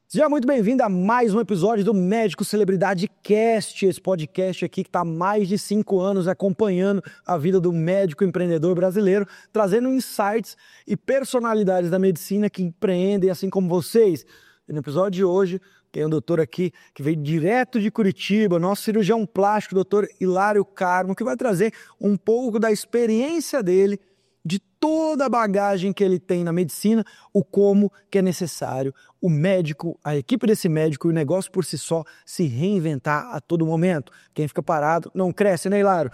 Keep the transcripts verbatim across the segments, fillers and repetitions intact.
Seja muito bem-vindo a mais um episódio do Médico Celebridade Cast, esse podcast aqui que está há mais de cinco anos acompanhando a vida do médico empreendedor brasileiro, trazendo insights e personalidades da medicina que empreendem assim como vocês. E no episódio de hoje, tem um doutor aqui que veio direto de Curitiba, nosso cirurgião plástico, doutor Hilário Carmo, que vai trazer um pouco da experiência dele, de toda a bagagem que ele tem na medicina, o como que é necessário o médico, a equipe desse médico e o negócio por si só se reinventar a todo momento. Quem fica parado não cresce, né, Hilário?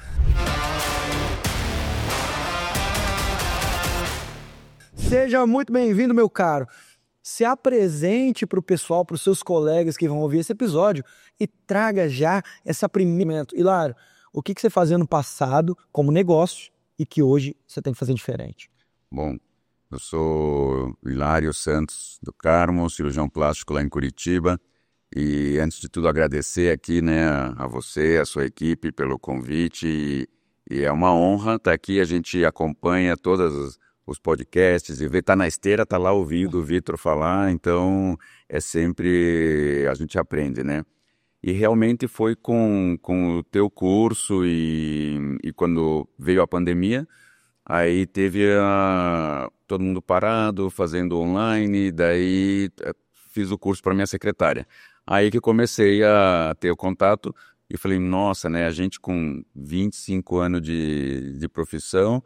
Seja muito bem-vindo, meu caro. Se apresente para o pessoal, para os seus colegas que vão ouvir esse episódio e traga já essa primeira... Hilário, o que, que você fazia no passado como negócio e que hoje você tem que fazer diferente? Bom, eu sou Hilário Santos do Carmo, cirurgião plástico lá em Curitiba, e antes de tudo agradecer aqui, né, a você, a sua equipe pelo convite, e, e é uma honra estar aqui. A gente acompanha todos os, os podcasts e vê, tá na esteira, tá lá ouvindo o Vitor falar, então é sempre, a gente aprende, né? E realmente foi com, com o teu curso e, e quando veio a pandemia, aí teve a, todo mundo parado, fazendo online, daí fiz o curso para minha secretária. Aí que comecei a ter o contato e falei, nossa, né, a gente com vinte e cinco anos de, de profissão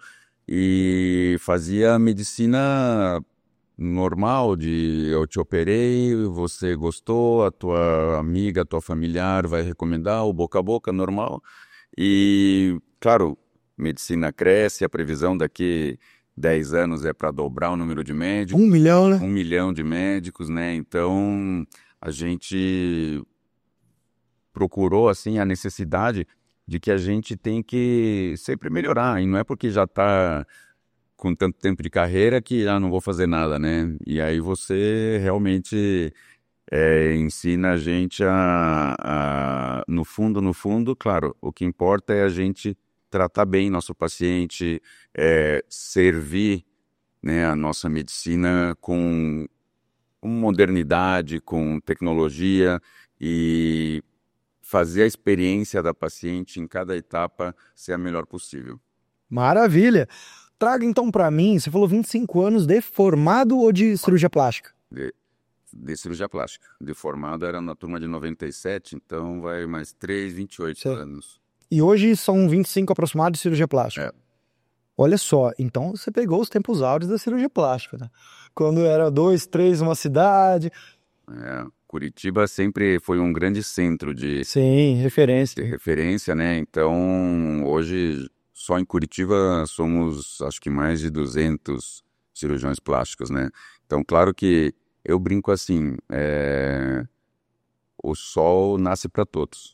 e fazia medicina normal, de eu te operei, você gostou, a tua amiga, a tua familiar vai recomendar, o boca a boca, normal. E, claro, medicina cresce, a previsão daqui dez anos é para dobrar o número de médicos. Um milhão, né? Um milhão de médicos, né? Então, a gente procurou, assim, a necessidade de que a gente tem que sempre melhorar, e não é porque já está com tanto tempo de carreira que já não vou fazer nada, né? E aí você realmente é, ensina a gente a, a, no fundo, no fundo, claro, o que importa é a gente tratar bem nosso paciente, é, servir, né, a nossa medicina com, com modernidade, com tecnologia e fazer a experiência da paciente em cada etapa ser a melhor possível. Maravilha! Traga então para mim, você falou vinte e cinco anos de formado ou de cirurgia plástica? De, de cirurgia plástica. De formado era na turma de noventa e sete, então vai mais três, vinte e oito certo. Anos. E hoje são vinte e cinco aproximados de cirurgia plástica. É. Olha só, então você pegou os tempos áureos da cirurgia plástica, né? Quando era dois, três numa cidade. É, Curitiba sempre foi um grande centro de... Sim, referência. De referência, né? Então, hoje... Só em Curitiba somos, acho que mais de duzentos cirurgiões plásticos, né? Então, claro que eu brinco assim, é... o sol nasce para todos.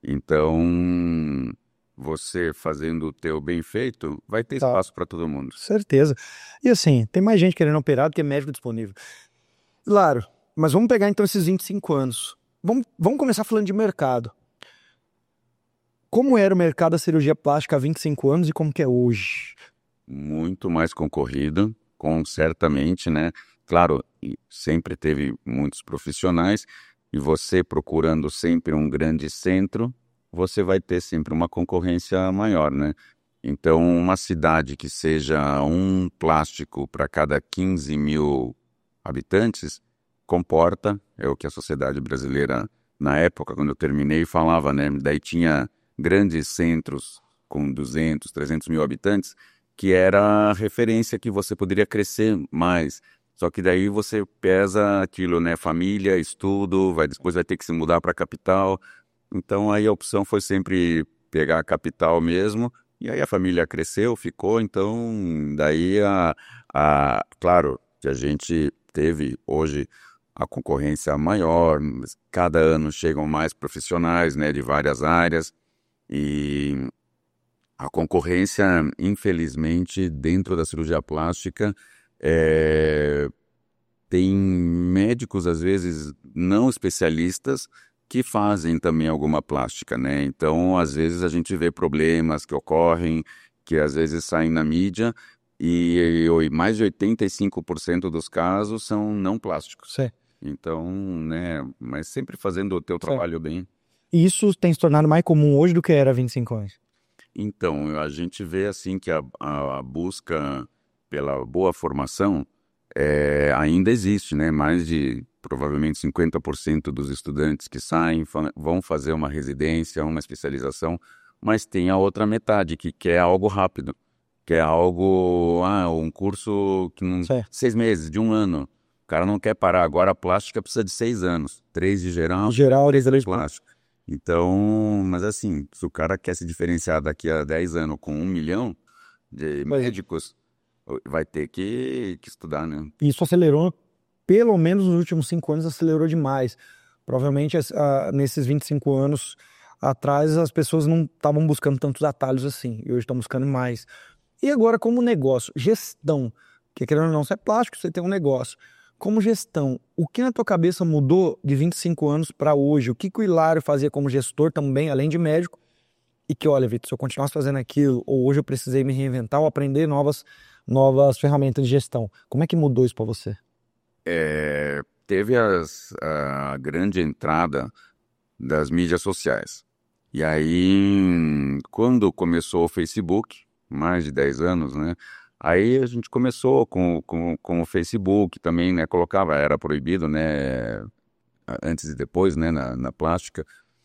Então, você fazendo o teu bem feito, vai ter tá. espaço para todo mundo. Certeza. E assim, tem mais gente querendo operar do que médico disponível. Claro, mas vamos pegar então esses vinte e cinco anos. Vamos, vamos começar falando de mercado. Como era o mercado da cirurgia plástica há vinte e cinco anos e como que é hoje? Muito mais concorrido, com certamente, né? Claro, sempre teve muitos profissionais e você procurando sempre um grande centro, você vai ter sempre uma concorrência maior, né? Então, uma cidade que seja um plástico para cada quinze mil habitantes, comporta, é o que a sociedade brasileira, na época, quando eu terminei, falava, né? Daí tinha... grandes centros com duzentos, trezentos mil habitantes, que era a referência que você poderia crescer mais. Só que daí você pesa aquilo, né? Família, estudo, vai, depois vai ter que se mudar para a capital. Então aí a opção foi sempre pegar a capital mesmo, e aí a família cresceu, ficou, então daí a, a claro que a gente teve hoje a concorrência maior, cada ano chegam mais profissionais, né, de várias áreas. E a concorrência, infelizmente, dentro da cirurgia plástica, é... tem médicos, às vezes, não especialistas, que fazem também alguma plástica, né? Então, às vezes, a gente vê problemas que ocorrem, que às vezes saem na mídia, e, e mais de oitenta e cinco por cento dos casos são não plásticos. Sim. Então, né, mas sempre fazendo o teu trabalho bem. E isso tem se tornado mais comum hoje do que era há vinte e cinco anos? Então, a gente vê assim que a, a, a busca pela boa formação é, ainda existe, né? Mais de provavelmente cinquenta por cento dos estudantes que saem fa- vão fazer uma residência, uma especialização, mas tem a outra metade que quer algo rápido, quer algo, ah, um curso que não, Certo. seis meses, de um ano. O cara não quer parar. Agora a plástica precisa de seis anos, três de geral, Em geral, eles eles- plástico. Então, mas assim, se o cara quer se diferenciar daqui a dez anos com um milhão de Pois é. médicos, vai ter que, que estudar, né? Isso acelerou, pelo menos nos últimos cinco anos, acelerou demais. Provavelmente as- ah, nesses vinte e cinco anos atrás as pessoas não estavam buscando tantos atalhos assim, e hoje estão buscando mais. E agora, como negócio, gestão, que querendo ou não, você é plástico, você tem um negócio. Como gestão, o que na tua cabeça mudou de vinte e cinco anos para hoje? O que, que o Hilário fazia como gestor também, além de médico? E que, olha, Vitor, se eu continuasse fazendo aquilo, ou hoje eu precisei me reinventar ou aprender novas, novas ferramentas de gestão. Como é que mudou isso para você? É, teve as, a grande entrada das mídias sociais. E aí, quando começou o Facebook, mais de dez anos, né? Aí a gente começou com, com, com o Facebook também, né? Colocava, era proibido, né? Antes e depois, né? Na, na plástica.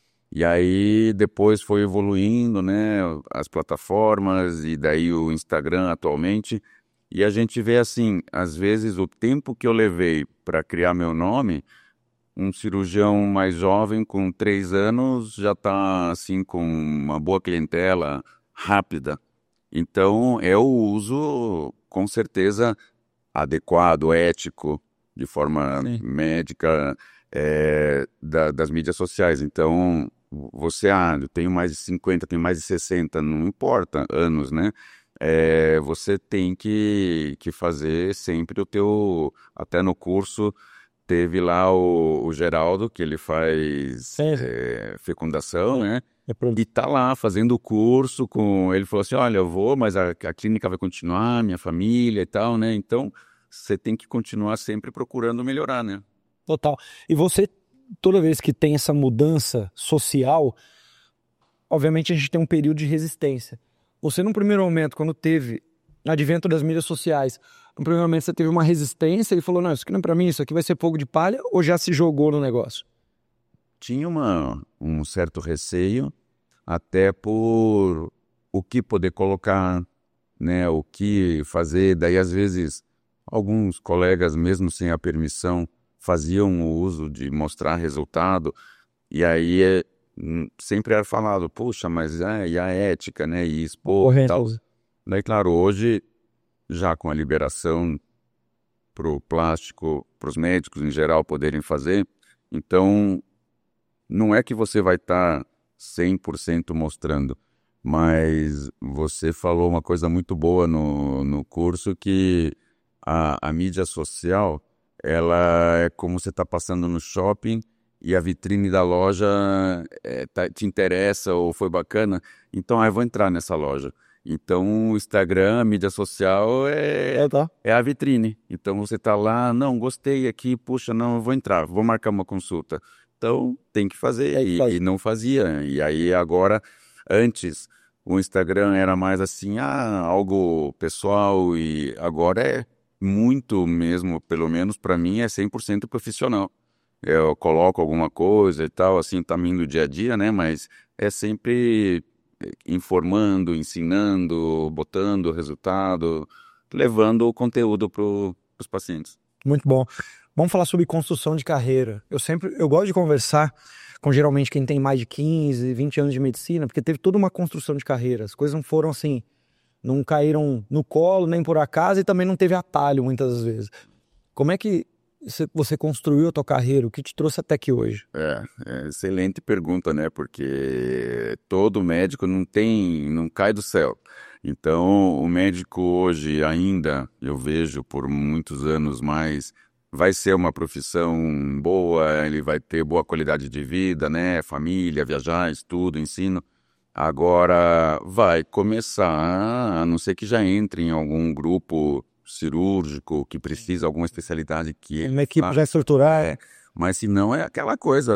E aí depois foi evoluindo, né? As plataformas e daí o Instagram atualmente. E a gente vê assim, às vezes o tempo que eu levei para criar meu nome, um cirurgião mais jovem, com três anos, já está assim com uma boa clientela rápida. Então, é o uso, com certeza, adequado, ético, de forma Sim. médica, é, da- das mídias sociais. Então, você, ah, eu tenho mais de cinquenta, tenho mais de sessenta, não importa, anos, né? É, você tem que, que fazer sempre o teu, até no curso, teve lá o, o Geraldo, que ele faz Sim, sim. é, fecundação, né? É pro- E tá lá fazendo o curso com... Ele falou assim, olha, eu vou, mas a, a clínica vai continuar, minha família e tal, né? Então, você tem que continuar sempre procurando melhorar, né? Total. E você, toda vez que tem essa mudança social, obviamente a gente tem um período de resistência. Você, num primeiro momento, quando teve advento das mídias sociais, no primeiro momento você teve uma resistência e falou, não, isso aqui não é pra mim, isso aqui vai ser fogo de palha, ou já se jogou no negócio? Tinha uma, um certo receio, até por o que poder colocar, né? O que fazer. Daí, às vezes, alguns colegas, mesmo sem a permissão, faziam o uso de mostrar resultado. E aí, é, hum, sempre era falado, puxa, mas é, e a ética, né? E expor e tal. Correto. Daí, claro, hoje, já com a liberação para o plástico, para os médicos em geral poderem fazer, então não é que você vai estar cem por cento mostrando, mas você falou uma coisa muito boa no, no curso, que a, a mídia social, ela é como você está passando no shopping e a vitrine da loja é, tá- te interessa ou foi bacana, então ah, eu vou entrar nessa loja. Então o Instagram, a mídia social é, É, tá. é a vitrine. Então você tá lá, não, gostei aqui, puxa, não, eu vou entrar, vou marcar uma consulta. Então tem que fazer, É que e, faz. e não fazia. E aí agora, antes, o Instagram era mais assim, ah, algo pessoal, e agora é muito mesmo, pelo menos para mim, é cem por cento profissional. Eu coloco alguma coisa e tal, assim, tá indo dia a dia, né? Mas é sempre informando, ensinando, botando o resultado, levando o conteúdo para os pacientes. Muito bom. Vamos falar sobre construção de carreira. Eu sempre, eu gosto de conversar com geralmente quem tem mais de quinze, vinte anos de medicina, porque teve toda uma construção de carreira. As coisas não foram assim, não caíram no colo nem por acaso e também não teve atalho muitas das vezes. Como é que você- você construiu a tua carreira? O que te trouxe até aqui hoje? É, é excelente pergunta, né? Porque todo médico não tem, não cai do céu. Então, o médico hoje ainda, eu vejo por muitos anos mais, vai ser uma profissão boa, ele vai ter boa qualidade de vida, né? Família, viajar, estudo, ensino. Agora vai começar, a não ser que já entre em algum grupo cirúrgico, que precisa alguma especialidade que... Uma equipe ah, já estruturada. é, mas se não é aquela coisa,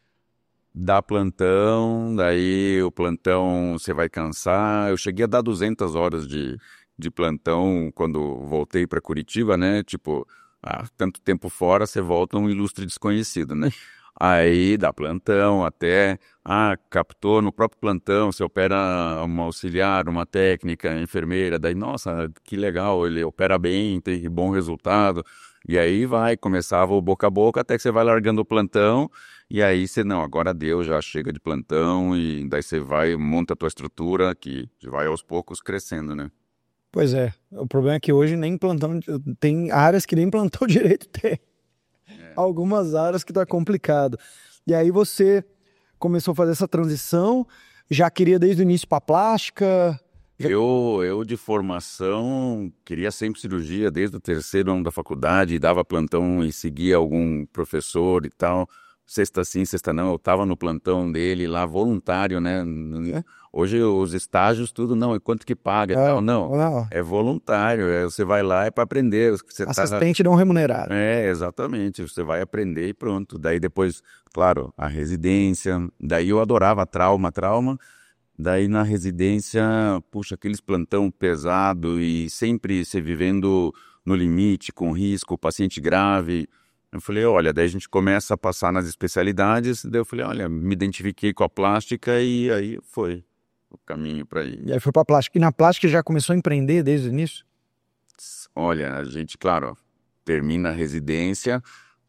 dá plantão, daí o plantão você vai cansar. Eu cheguei a dar duzentas horas de, de plantão quando voltei para Curitiba, né? Tipo, ah, tanto tempo fora, você volta um ilustre desconhecido, né? Aí dá plantão até, ah, captou no próprio plantão, você opera uma auxiliar, uma técnica, enfermeira, daí, nossa, que legal, ele opera bem, tem bom resultado. E aí vai, começava o boca a boca até que você vai largando o plantão e aí você, não, agora deu, já chega de plantão e daí você vai, monta a tua estrutura que vai aos poucos crescendo, né? Pois é, o problema é que hoje nem plantão, tem áreas que nem plantão direito tem. É. Algumas áreas que tá complicado. E aí você começou a fazer essa transição, já queria desde o início para plástica? Já... Eu, eu de formação queria sempre cirurgia desde o terceiro ano da faculdade, dava plantão e seguia algum professor e tal. Sexta sim, sexta não, eu estava no plantão dele lá, voluntário, né? É? Hoje os estágios, tudo, não, e quanto que paga e É, tal, não, não. é voluntário, é, você vai lá é para aprender. Você Assistente tá... não remunerado. É, exatamente, você vai aprender e pronto. Daí depois, claro, a residência, daí eu adorava trauma, trauma, daí na residência, puxa, aqueles plantão pesado e sempre se vivendo no limite, com risco, paciente grave. Eu falei, olha, daí a gente começa a passar nas especialidades, daí eu falei, olha, me identifiquei com a plástica e aí foi o caminho para ir. E aí foi para plástica. E na plástica já começou a empreender desde o início? Olha, a gente, claro, termina a residência,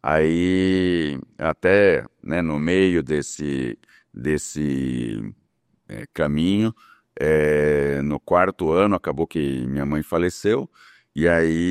aí até, né, no meio desse, desse é, caminho, é, no quarto ano acabou que minha mãe faleceu, e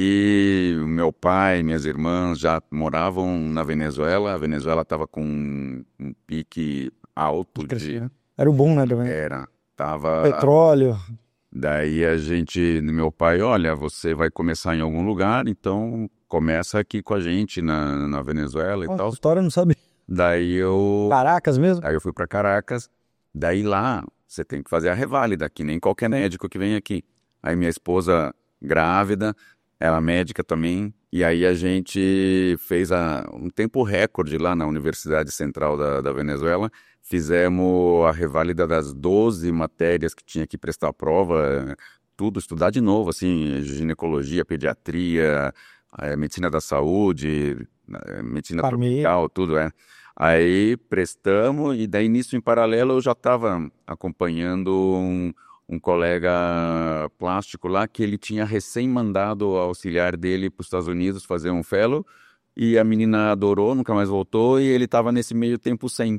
aí meu pai e minhas irmãs já moravam na Venezuela. A Venezuela estava com um, um pique alto de... Era o boom, né? Era, tava... Petróleo. Daí a gente, meu pai, olha, você vai começar em algum lugar, então começa aqui com a gente na, na Venezuela e Nossa, tal. História eu não sabia. Daí eu... Caracas mesmo? Aí eu fui para Caracas, daí lá você tem que fazer a reválida, que nem qualquer médico que vem aqui. Aí minha esposa grávida, ela médica também, e aí a gente fez a, um tempo recorde lá na Universidade Central da, da Venezuela. Fizemos a reválida das doze matérias que tinha que prestar a prova, tudo, estudar de novo, assim, ginecologia, pediatria, medicina da saúde, medicina tropical, tudo, é. Aí prestamos e daí nisso em paralelo eu já estava acompanhando um, um colega plástico lá que ele tinha recém mandado o auxiliar dele para os Estados Unidos fazer um fellow e a menina adorou, nunca mais voltou e ele estava nesse meio tempo sem.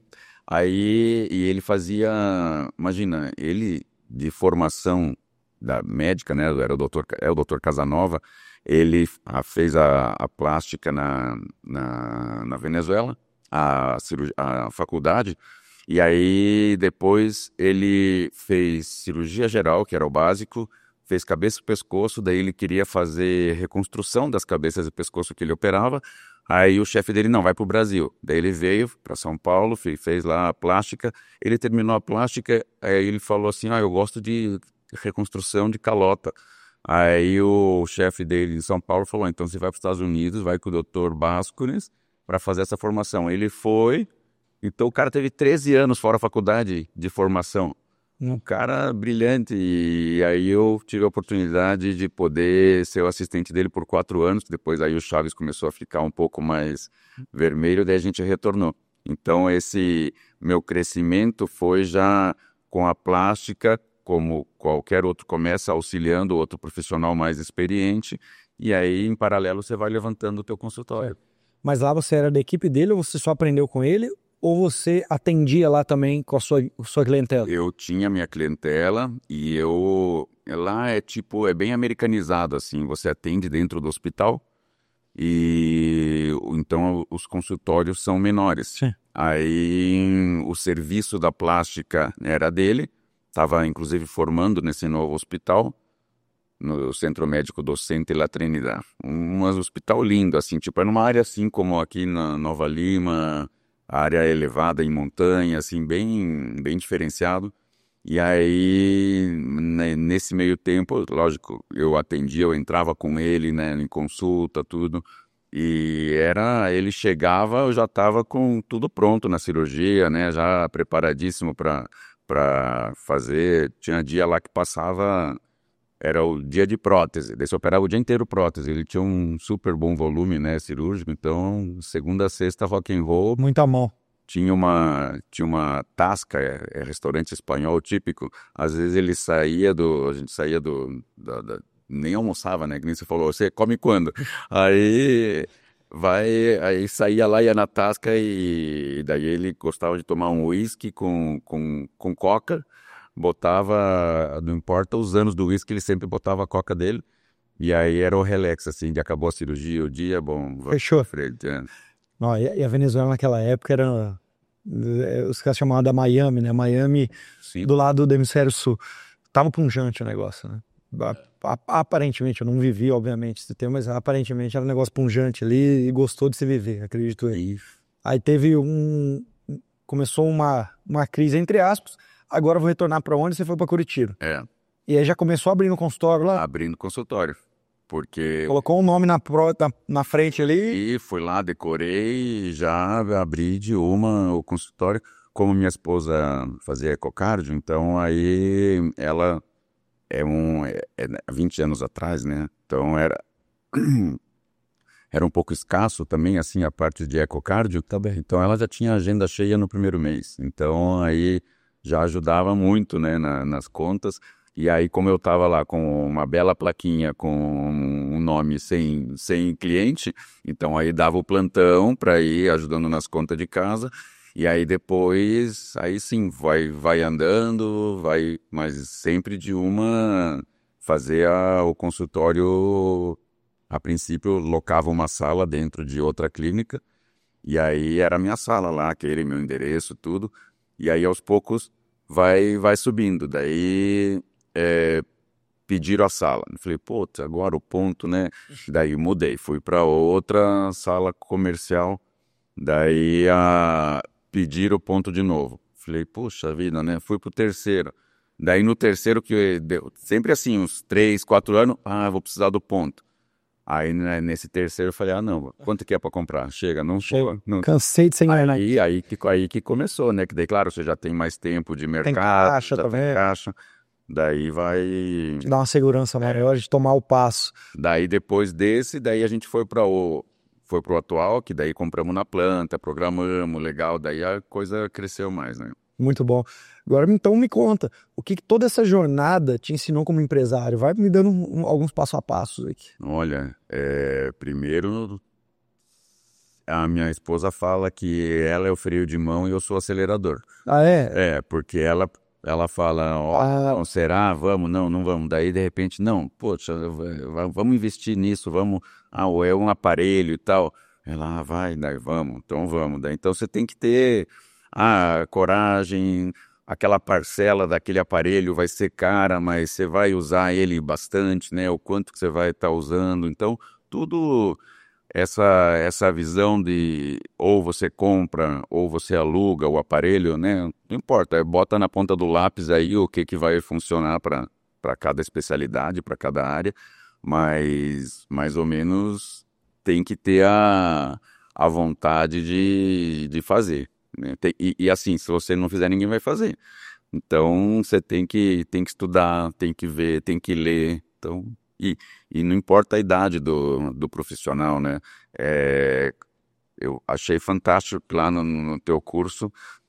Aí, e ele fazia, imagina, ele de formação da médica, né, era o doutor, é o doutor Casanova, ele a, fez a, a plástica na, na, na Venezuela, a, cirurgia, a faculdade, e aí depois ele fez cirurgia geral, que era o básico, fez cabeça e pescoço, daí ele queria fazer reconstrução das cabeças e pescoço que ele operava. Aí o chefe dele, não, vai para o Brasil. Daí ele veio para São Paulo, fez lá a plástica, ele terminou a plástica, aí ele falou assim, ah, eu gosto de reconstrução de calota. Aí o chefe dele em São Paulo falou, então você vai para os Estados Unidos, vai com o doutor Bascunes para fazer essa formação. Ele foi, então o cara teve treze anos fora a faculdade de formação. Um cara brilhante, e aí eu tive a oportunidade de poder ser o assistente dele por quatro anos, depois aí o Chaves começou a ficar um pouco mais vermelho, daí a gente retornou. Então esse meu crescimento foi já com a plástica, como qualquer outro começa auxiliando outro profissional mais experiente, e aí em paralelo você vai levantando o teu consultório. Mas lá você era da equipe dele ou você só aprendeu com ele? Ou você atendia lá também com a sua, a sua clientela? Eu tinha minha clientela e eu... Lá é tipo, é bem americanizado, assim. Você atende dentro do hospital e então os consultórios são menores. Sim. Aí o serviço da plástica era dele. Estava, inclusive, formando nesse novo hospital, no Centro Médico Docente La Trinidad. Um hospital lindo, assim, tipo, é numa área assim como aqui na Nova Lima... A área elevada em montanha, assim, bem, bem diferenciado. E aí, né, nesse meio tempo, lógico, eu atendia, eu entrava com ele, né, em consulta, tudo. E era, ele chegava, eu já estava com tudo pronto na cirurgia, né, já preparadíssimo para para fazer. Tinha dia lá que passava, era o dia de prótese, daí você operava o dia inteiro prótese. Ele tinha um super bom volume, né, cirúrgico, então segunda a sexta rock and roll. Muita mão. Tinha uma, tinha uma tasca, é, é restaurante espanhol típico. Às vezes ele saía do, a gente saía do, da, da- nem almoçava, né? Que nem você falou, você come quando? Aí vai, aí saía lá, ia na tasca e, daí ele gostava de tomar um uísque com, com, com coca, botava, não importa os anos do uísque, ele sempre botava a coca dele. E aí era o relax, assim, de acabou a cirurgia, o dia, bom, vai Fechou. pra frente, é. Não, e e a Venezuela naquela época era. eh, Os caras chamavam da Miami, né? Miami Sim. do lado do hemisfério sul. Tava punjante o negócio, né? A- a- Aparentemente, eu não vivi, obviamente, esse tempo, mas aparentemente era um negócio punjante ali e gostou de se viver, acredito eu. E Aí teve um. Começou uma, uma crise, entre aspas. Agora eu vou retornar para onde? Você foi para Curitiba. é, E aí já começou abrindo consultório lá. abrindo consultório, porque Colocou o nome na, pro- na, na frente ali. e fui lá, decorei e já abri de uma o consultório. Como minha esposa fazia ecocardio, então aí ela é um é, é vinte anos atrás, né? Então era era um pouco escasso também assim a parte de ecocardio. Tá bem. Então ela já tinha agenda cheia no primeiro mês. Então aí já ajudava muito, né, na- nas contas. E aí, como eu estava lá com uma bela plaquinha com um nome sem, sem cliente, então aí dava o plantão para ir ajudando nas contas de casa. E aí depois, aí sim, vai, vai andando, vai, mas sempre de uma fazer a- o consultório. A princípio, locava uma sala dentro de outra clínica. E aí era a minha sala lá, aquele meu endereço, tudo. E aí aos poucos vai vai subindo. Daí é, pediram a sala. Eu falei, putz, agora o ponto, né? Daí mudei, fui para outra sala comercial. Daí a, pediram o ponto de novo. Falei, puxa vida, né? Fui pro terceiro. Daí no terceiro que deu, sempre assim, uns três, quatro anos, ah, vou precisar do ponto. Aí né, nesse terceiro eu falei, ah não, quanto que é para comprar? Chega, não Chega. não. Cansei de ser enganado. Aí, aí, que, aí que começou, né? Que daí, claro, você já tem mais tempo de mercado, caixa já também. tem caixa. Daí vai. Te dá uma segurança maior de tomar o passo. Daí depois desse, daí a gente foi para o foi pro atual, que daí compramos na planta, programamos, legal, daí a coisa cresceu mais, né? Muito bom. Agora, então, me conta, o que, que toda essa jornada te ensinou como empresário? Vai me dando um- um- alguns passo a passos aqui. Olha, é, primeiro a minha esposa fala que ela é o freio de mão e eu sou o acelerador. Ah, é? É, porque ela, ela fala, ó, Ah. não, será? Vamos, não, não vamos. Daí, de repente, não, poxa, va- vamos investir nisso, vamos, ah, ou é um aparelho e tal. Ela, ah, vai, daí vamos, então vamos. Daí, então você tem que ter a coragem, aquela parcela daquele aparelho vai ser cara, mas você vai usar ele bastante, né? O quanto que você vai estar usando. Então, tudo essa essa visão de ou você compra ou você aluga o aparelho, né? Não importa, é, bota na ponta do lápis aí o que que vai funcionar para para cada especialidade, para cada área, mas mais ou menos tem que ter a, a vontade de, de fazer, né? Tem- e, e assim, se você não fizer, ninguém vai fazer. Então você tem que tem que estudar, tem que ver, tem que ler. Então e, e não importa a idade do, do profissional, né? É, eu achei fantástico que lá no, no teu curso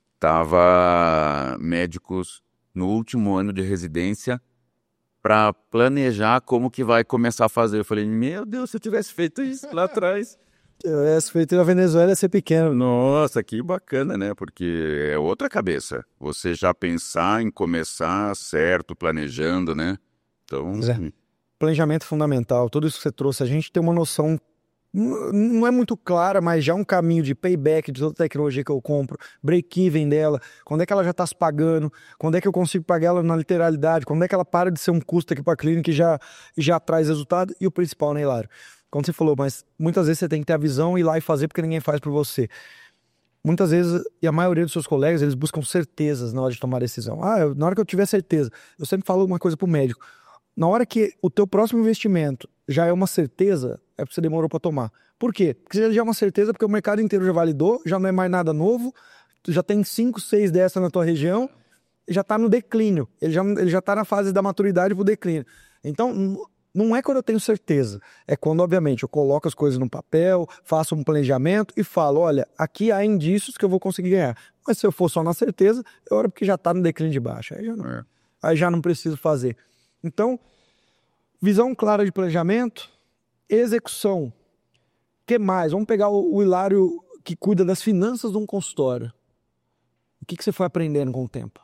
tava médicos no último ano de residência para planejar como que vai começar a fazer. Eu falei, meu Deus, se eu tivesse feito isso lá atrás. Essa feito na Venezuela é ser pequeno. Nossa, que bacana, né? Porque é outra cabeça. Você já pensar em começar certo, planejando, né? Então, Pois é. Planejamento fundamental, tudo isso que você trouxe, a gente tem uma noção, n- não é muito clara, mas já um caminho de payback de toda a tecnologia que eu compro, break-even dela, quando é que ela já está se pagando, quando é que eu consigo pagar ela na literalidade, quando é que ela para de ser um custo aqui para a clínica e já, e já traz resultado, e o principal, né, Hilário? Quando você falou, mas muitas vezes você tem que ter a visão e ir lá e fazer porque ninguém faz por você. muitas vezes, e a maioria dos seus colegas, eles buscam certezas na hora de tomar decisão. Ah, eu, na hora que eu tiver certeza, eu sempre falo uma coisa pro médico, na hora que o teu próximo investimento já é uma certeza, é porque você demorou para tomar. Por quê? Porque já é uma certeza porque o mercado inteiro já validou, já não é mais nada novo, tu já tem cinco, seis dessa na tua região, já está no declínio, ele já ele já está na fase da maturidade para o declínio. Então, não é quando eu tenho certeza, é quando, obviamente, eu coloco as coisas no papel, faço um planejamento e falo, olha, aqui há indícios que eu vou conseguir ganhar. Mas se eu for só na certeza, é hora porque já está no declínio de baixa, aí já não, é. aí já não preciso fazer. Então, visão clara de planejamento, execução. O que mais? Vamos pegar o, o Hilário que cuida das finanças de um consultório. O que, que você foi aprendendo com o tempo?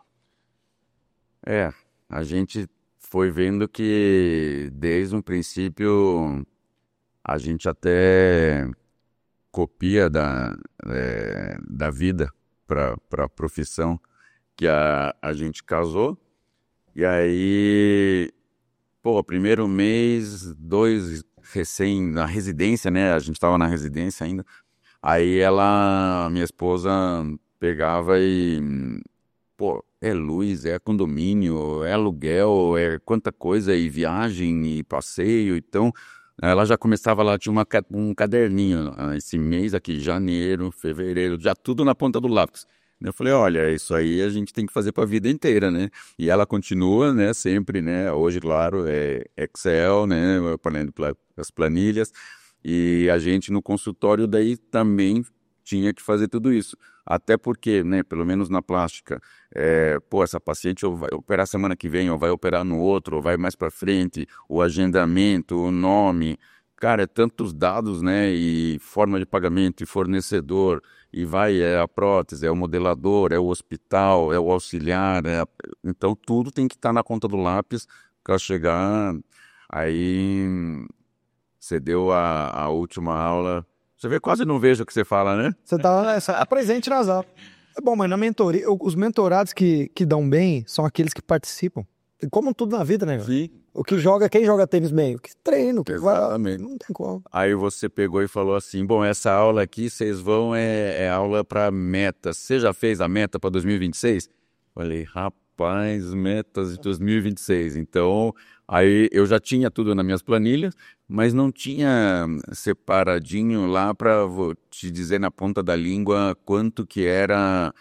É, a gente foi vendo que desde um princípio a gente até copia da, é, da vida para a profissão que a, a gente casou. E aí, pô, primeiro mês, dois recém na residência, né? A gente estava na residência ainda. Aí ela, minha esposa, pegava e, pô, é luz, é condomínio, é aluguel, é quanta coisa, e viagem, e passeio. Então, ela já começava lá, tinha uma, um caderninho, esse mês aqui, janeiro, fevereiro, já tudo na ponta do lápis. Eu falei, olha, isso aí a gente tem que fazer para a vida inteira, né? E ela continua, né, sempre, né? Hoje, claro, é Excel, né? As planilhas. E a gente no consultório daí também tinha que fazer tudo isso. Até porque, né, pelo menos na plástica, é, pô, essa paciente ou vai operar semana que vem, ou vai operar no outro, ou vai mais para frente, o agendamento, o nome. Cara, é tantos dados, né, e forma de pagamento, e fornecedor, e vai, é a prótese, é o modelador, é o hospital, é o auxiliar, é a... então tudo tem que estar na ponta do lápis para chegar. Aí você deu a, a última aula, você vê, quase não vejo o que você fala, né? Você tá presente nas aulas. É bom, mas na mentoria, os mentorados que, que dão bem são aqueles que participam. E como tudo na vida, né? Sim. O que joga, quem joga tênis bem? O que treina, o que Exatamente. Vai, não tem como. Aí você pegou e falou assim, bom, essa aula aqui vocês vão, é, é aula para metas. Você já fez a meta para dois mil e vinte e seis? Falei, rapaz, metas de dois mil e vinte e seis. Então, aí eu já tinha tudo nas minhas planilhas, mas não tinha separadinho lá para te dizer na ponta da língua quanto que era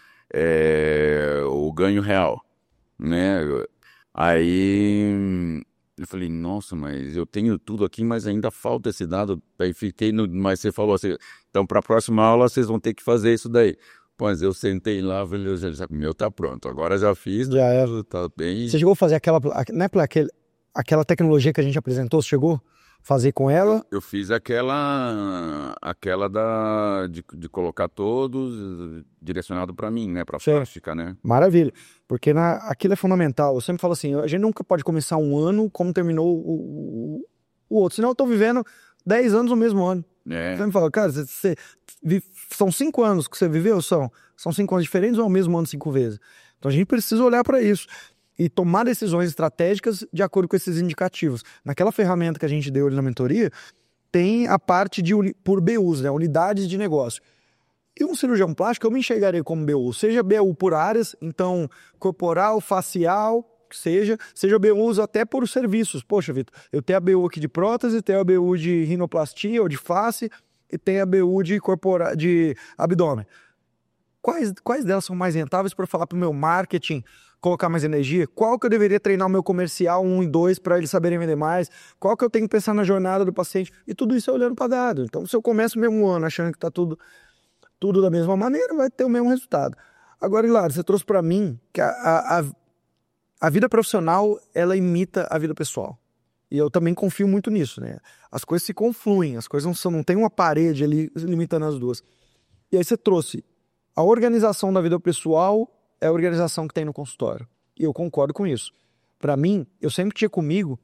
é, o ganho real, né? Aí eu falei, nossa, mas eu tenho tudo aqui, mas ainda falta esse dado. Aí fiquei no... Mas você falou assim, então para a próxima aula vocês vão ter que fazer isso daí. Mas eu sentei lá, falei, já, meu tá pronto, agora já fiz, já é. Tá bem. Você chegou a fazer aquela, né, aquele, aquela tecnologia que a gente apresentou, você chegou a fazer com ela? Eu fiz aquela, aquela da, de, de colocar todos direcionado para mim, né, para a prática, né? Maravilha, porque na, aquilo é fundamental. Eu sempre falo assim, a gente nunca pode começar um ano como terminou o, o, o outro, senão eu tô vivendo dez anos no mesmo ano. É. Você me fala, cara, você, você, são cinco anos que você viveu? São, são cinco anos diferentes ou é o mesmo ano cinco vezes? Então a gente precisa olhar para isso e tomar decisões estratégicas de acordo com esses indicativos. Naquela ferramenta que a gente deu ali na mentoria, tem a parte de por B Us, né, unidades de negócio. E um cirurgião plástico eu me enxergaria como B U, seja B U por áreas, então corporal, facial, seja, seja B U até por serviços. Poxa, Vitor, eu tenho a B U aqui de prótese, tenho a B U de rinoplastia ou de face e tenho a B U de, corpora, de abdômen. Quais, quais delas são mais rentáveis para falar para o meu marketing, colocar mais energia? Qual que eu deveria treinar o meu comercial um e dois para eles saberem vender mais? Qual que eu tenho que pensar na jornada do paciente? E tudo isso é olhando para dado. Então, se eu começo o mesmo ano achando que está tudo, tudo da mesma maneira, vai ter o mesmo resultado. Agora, Hilário, você trouxe para mim que a, a, a vida profissional, ela imita a vida pessoal. E eu também confio muito nisso, né? As coisas se confluem, as coisas não, são, não tem uma parede ali limitando as duas. E aí você trouxe a organização da vida pessoal é a organização que tem no consultório. E eu concordo com isso. Para mim, eu sempre tinha comigo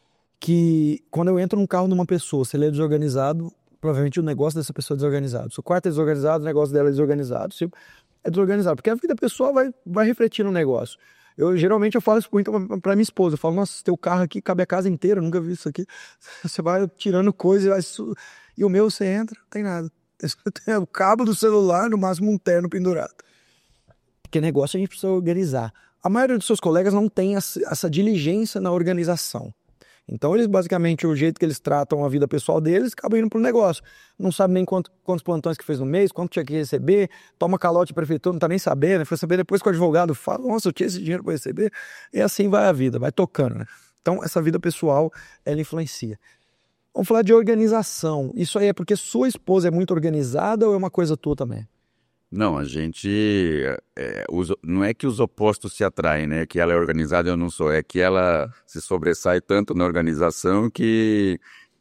que quando eu entro num carro de uma pessoa, se ele é desorganizado, provavelmente o negócio dessa pessoa é desorganizado. Se o quarto é desorganizado, o negócio dela é desorganizado. Se é desorganizado, porque a vida pessoal vai, vai refletir no negócio. Eu, geralmente eu falo isso muito pra minha esposa. Eu falo, nossa, teu carro aqui cabe a casa inteira, eu nunca vi isso aqui. Você vai tirando coisa e vai... E o meu, você entra, não tem nada. Você tem o cabo do celular, no máximo um terno pendurado. Porque negócio a gente precisa organizar. A maioria dos seus colegas não tem essa diligência na organização. Então, eles basicamente, o jeito que eles tratam a vida pessoal deles, acabam indo pro negócio. Não sabe nem quanto, quantos plantões que fez no mês, quanto tinha que receber, toma calote de prefeitura, não tá nem sabendo, foi saber depois que o advogado fala, nossa, eu tinha esse dinheiro para receber, e assim vai a vida, vai tocando, né? Então, essa vida pessoal, ela influencia. Vamos falar de organização. Isso aí é porque sua esposa é muito organizada ou é uma coisa tua também? Não, a gente... É, os, não é que os opostos se atraem, né? Que ela é organizada e eu não sou. É que ela se sobressai tanto na organização que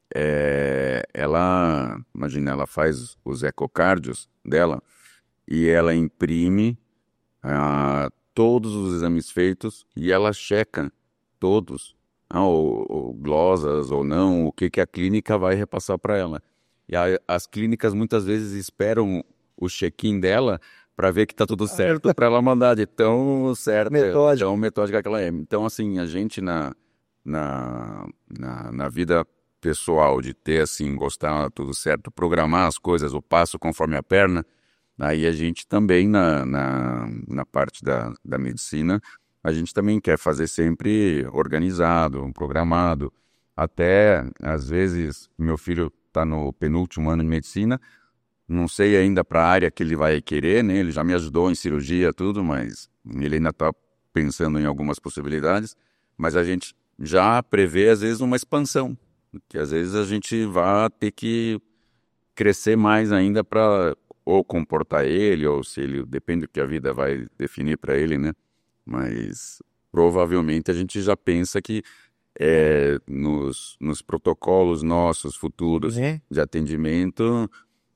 é, ela... Imagina, ela faz os ecocardios dela e ela imprime ah, todos os exames feitos e ela checa todos, ah, ou, ou glosas ou não, o que, que a clínica vai repassar para ela. E a, as clínicas muitas vezes esperam o check-in dela para ver que tá tudo certo para ela mandar de tão certo, Metódica. tão metódica que ela é. Então, assim, a gente na, na, na, na vida pessoal de ter, assim, gostar tudo certo, programar as coisas, o passo conforme a perna, aí a gente também na, na, na parte da, da medicina, a gente também quer fazer sempre organizado, programado. Até, às vezes, meu filho está no penúltimo ano de medicina, não sei ainda para a área que ele vai querer, né? Ele já me ajudou em cirurgia, tudo, mas ele ainda está pensando em algumas possibilidades. Mas a gente já prevê, às vezes, uma expansão, que às vezes a gente vai ter que crescer mais ainda para ou comportar ele, ou se ele, depende do que a vida vai definir para ele, né? Mas provavelmente a gente já pensa que é, nos, nos protocolos nossos futuros É. de atendimento...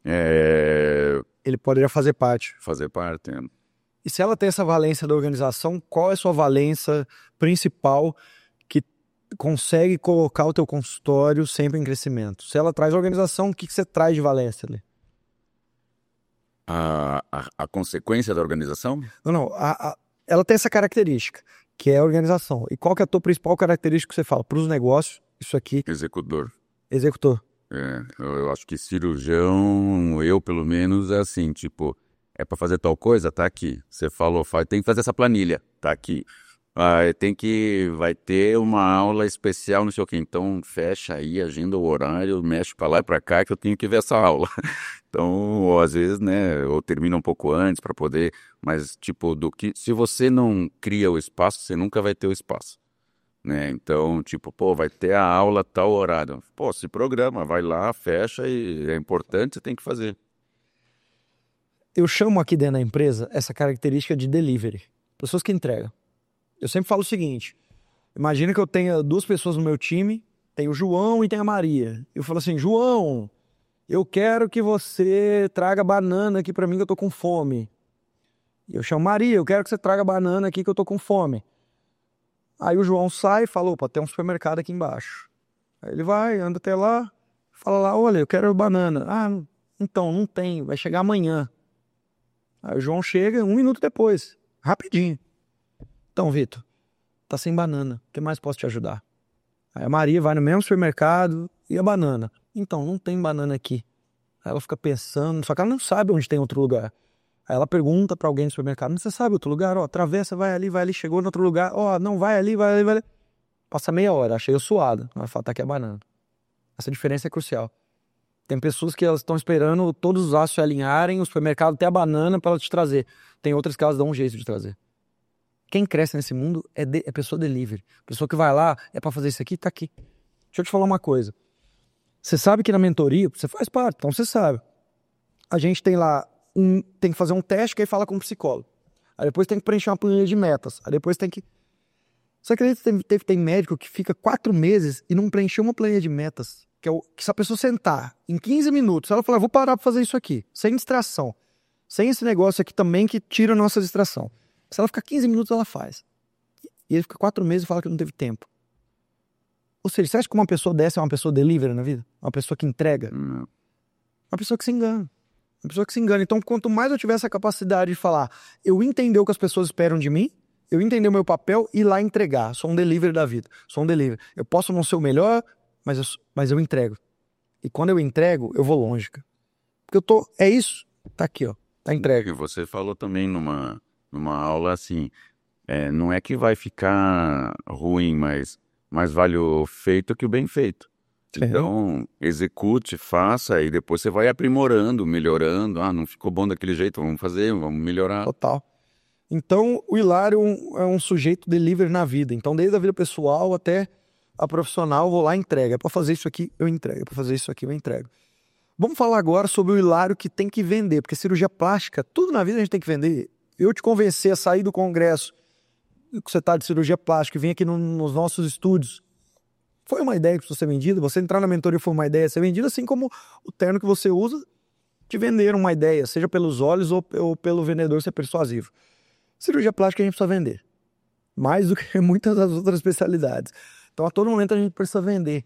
É... Ele poderia fazer parte. Fazer parte. É. E se ela tem essa valência da organização, qual é a sua valência principal que consegue colocar o teu consultório sempre em crescimento? Se ela traz organização, o que, que você traz de valência ali? A, a, a consequência da organização? Não, não. A, a, ela tem essa característica, que é a organização. E qual que é a tua principal característica que você fala? Para os negócios, isso aqui... Executor. Executor. É, eu, eu acho que cirurgião, eu pelo menos, é assim, tipo, é para fazer tal coisa, tá aqui. Você falou, faz, tem que fazer essa planilha, tá aqui. Ah, tem que, vai ter uma aula especial, não sei o quê. Então, fecha aí, agenda o horário, mexe para lá e para cá que eu tenho que ver essa aula. Então, ou às vezes, né, eu termino um pouco antes para poder, mas tipo, do que, se você não cria o espaço, você nunca vai ter o espaço. Né? Então, tipo, pô, vai ter a aula tal horário. Pô, se programa, vai lá, fecha e é importante, você tem que fazer. Eu chamo aqui dentro da empresa essa característica de delivery. Pessoas que entregam. Eu sempre falo o seguinte, imagina que eu tenha duas pessoas no meu time, tem o João e tem a Maria. Eu falo assim, João, eu quero que você traga banana aqui pra mim que eu tô com fome. E eu chamo Maria, eu quero que você traga banana aqui que eu tô com fome. Aí o João sai e fala, opa, tem um supermercado aqui embaixo. Aí ele vai, anda até lá, fala lá, olha, eu quero banana. Ah, então, não tem, vai chegar amanhã. Aí o João chega um minuto depois, rapidinho. Então, Vitor, tá sem banana, o que mais posso te ajudar? Aí a Maria vai no mesmo supermercado e a banana. Então, não tem banana aqui. Aí ela fica pensando, só que ela não sabe onde tem outro lugar. Aí ela pergunta pra alguém no supermercado, mas você sabe outro lugar? Ó, atravessa, vai ali, vai ali, chegou no outro lugar. Ó, não, vai ali, vai ali, vai ali. Passa meia hora, achei eu suado. Vai falar, tá aqui a banana. Essa diferença é crucial. Tem pessoas que elas estão esperando todos os astros se alinharem, o supermercado ter a banana pra ela te trazer. Tem outras que elas dão um jeito de trazer. Quem cresce nesse mundo é, de, é pessoa delivery. Pessoa que vai lá, é pra fazer isso aqui, tá aqui. Deixa eu te falar uma coisa. Você sabe que na mentoria, você faz parte, então você sabe. A gente tem lá, um, tem que fazer um teste que aí fala com o psicólogo. Aí depois tem que preencher uma planilha de metas. Aí depois tem que... Você acredita que tem, tem médico que fica quatro meses e não preencheu uma planilha de metas? Que, é o, que se a pessoa sentar em quinze minutos, ela falar, vou parar pra fazer isso aqui, sem distração. Sem esse negócio aqui também que tira a nossa distração. Se ela ficar quinze minutos, ela faz. E ele fica quatro meses e fala que não teve tempo. Ou seja, você acha que uma pessoa dessa é uma pessoa delivery na vida? Uma pessoa que entrega? Não. Uma pessoa que se engana. Uma pessoa que se engana. Então, quanto mais eu tiver essa capacidade de falar, eu entender o que as pessoas esperam de mim, eu entender o meu papel e ir lá entregar. Sou um delivery da vida. Sou um delivery. Eu posso não ser o melhor, mas eu, mas eu entrego. E quando eu entrego, eu vou longe, cara. Porque eu tô... É isso? Tá aqui, ó. Tá entregue. E você falou também numa, numa aula assim, é, não é que vai ficar ruim, mas mais vale o feito que o bem feito. Então, execute, faça e depois você vai aprimorando, melhorando. Ah, não ficou bom daquele jeito, vamos fazer, vamos melhorar. Total. Então, o Hilário é um sujeito delivery na vida. Então, desde a vida pessoal até a profissional, vou lá e entrego. É para fazer isso aqui, eu entrego. É para fazer isso aqui, eu entrego. Vamos falar agora sobre o Hilário que tem que vender, porque cirurgia plástica, tudo na vida a gente tem que vender. Eu te convencer a sair do congresso, que você está de cirurgia plástica, e vir aqui no, nos nossos estúdios, foi uma ideia que precisa ser vendida. Você entrar na mentoria foi uma ideia ser vendida, assim como o terno que você usa, te venderam uma ideia, seja pelos olhos ou, ou pelo vendedor ser persuasivo. Cirurgia plástica a gente precisa vender, mais do que muitas das outras especialidades. Então, a todo momento a gente precisa vender.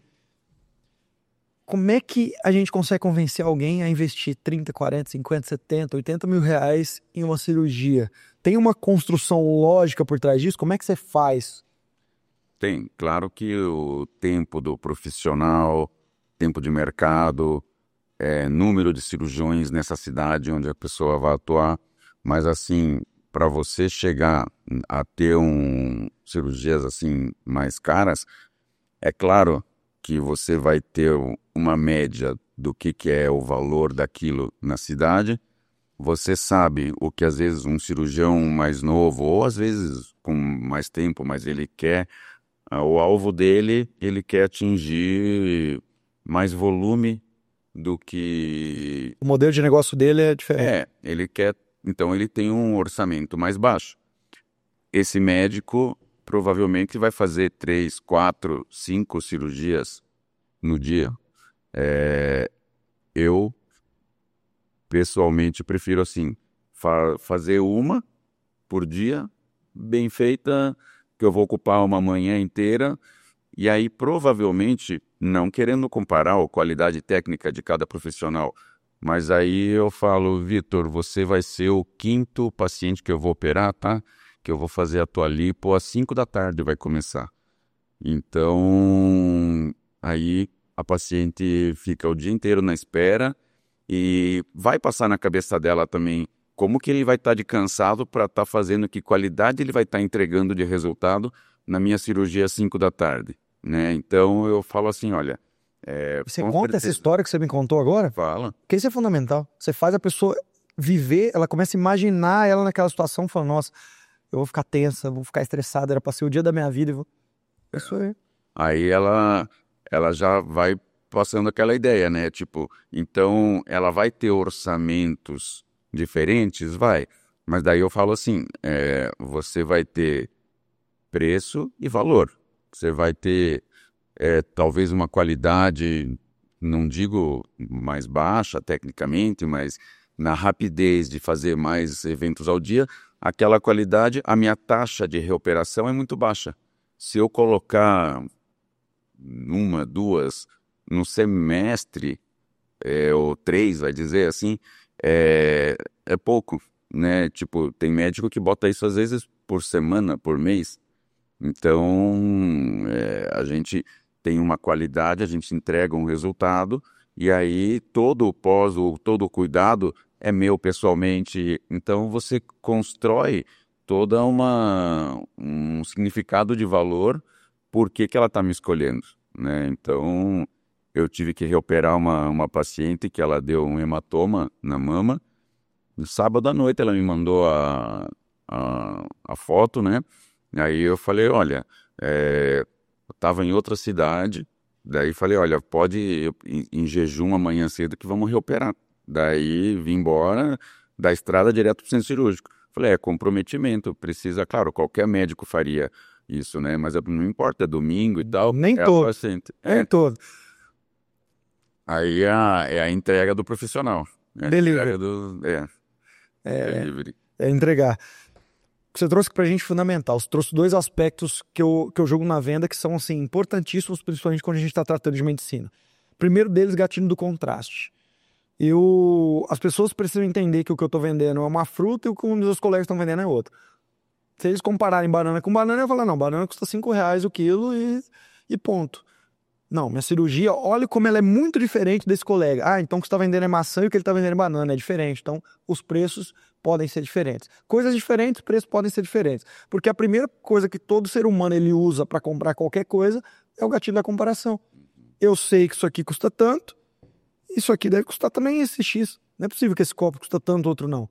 Como é que a gente consegue convencer alguém a investir trinta, quarenta, cinquenta, setenta, oitenta mil reais em uma cirurgia? Tem uma construção lógica por trás disso? Como é que você faz? Tem. Claro que o tempo do profissional, tempo de mercado, é, número de cirurgiões nessa cidade onde a pessoa vai atuar, mas assim, para você chegar a ter um, cirurgias assim mais caras, é claro que você vai ter uma média do que, que é o valor daquilo na cidade. Você sabe o que às vezes um cirurgião mais novo, ou às vezes com mais tempo, mas ele quer, o alvo dele, ele quer atingir mais volume do que... O modelo de negócio dele é diferente. É, ele quer, então ele tem um orçamento mais baixo. Esse médico provavelmente vai fazer três, quatro, cinco cirurgias no dia. É, eu, pessoalmente, prefiro assim, fa fazer uma por dia, bem feita, que eu vou ocupar uma manhã inteira, e aí provavelmente, não querendo comparar a qualidade técnica de cada profissional, mas aí eu falo, Vitor, você vai ser o quinto paciente que eu vou operar, tá? Que eu vou fazer a tua lipo às cinco da tarde vai começar. Então, aí a paciente fica o dia inteiro na espera e vai passar na cabeça dela também como que ele vai estar de cansado para estar fazendo, que qualidade ele vai estar entregando de resultado na minha cirurgia às cinco da tarde, né? Então, eu falo assim, olha... É, você conta certeza. Essa história que você me contou agora? Fala. Porque isso é fundamental. Você faz a pessoa viver, ela começa a imaginar ela naquela situação, falando, nossa... eu vou ficar tensa, vou ficar estressada, era para ser o dia da minha vida. Eu vou... Isso aí. Aí ela, ela já vai passando aquela ideia, né? Tipo, então ela vai ter orçamentos diferentes? Vai. Mas daí eu falo assim, é, você vai ter preço e valor. Você vai ter é, talvez uma qualidade, não digo mais baixa tecnicamente, mas na rapidez de fazer mais eventos ao dia, aquela qualidade, a minha taxa de reoperação é muito baixa. Se eu colocar uma, duas, no semestre, é, ou três, vai dizer assim, é, é pouco, né? Tipo, tem médico que bota isso às vezes por semana, por mês. Então, é, a gente tem uma qualidade, a gente entrega um resultado, e aí todo o pós, o, todo o cuidado é meu pessoalmente. Então você constrói toda uma um significado de valor por que que ela está me escolhendo, né? Então eu tive que reoperar uma, uma paciente que ela deu um hematoma na mama. No sábado à noite ela me mandou a, a, a foto, né? Aí eu falei, olha, é, eu estava em outra cidade, daí falei, olha, pode ir em, em jejum amanhã cedo que vamos reoperar. Daí vim embora da estrada direto para o centro cirúrgico. Falei, é comprometimento, precisa, claro, qualquer médico faria isso, né? Mas não importa, é domingo e tal. Nem é todo. Paciente. Nem é. todo. Aí é a, é a entrega do profissional. É a Delivery. do, é. É, Delivery. É entregar. O que você trouxe pra gente é fundamental. Você trouxe dois aspectos que eu, que eu jogo na venda que são, assim, importantíssimos, principalmente quando a gente está tratando de medicina. Primeiro deles, gatilho do contraste. Eu, as pessoas precisam entender que o que eu estou vendendo é uma fruta e o que os meus colegas estão vendendo é outra. Se eles compararem banana com banana, eu vou falar, não, banana custa cinco reais o quilo e, e ponto. Não, minha cirurgia, olha como ela é muito diferente desse colega. Ah, então o que você está vendendo é maçã e o que ele está vendendo é banana, é diferente. Então, os preços podem ser diferentes. Coisas diferentes, preços podem ser diferentes. Porque a primeira coisa que todo ser humano ele usa para comprar qualquer coisa é o gatilho da comparação. Eu sei que isso aqui custa tanto, isso aqui deve custar também esse X. Não é possível que esse copo custa tanto, outro não.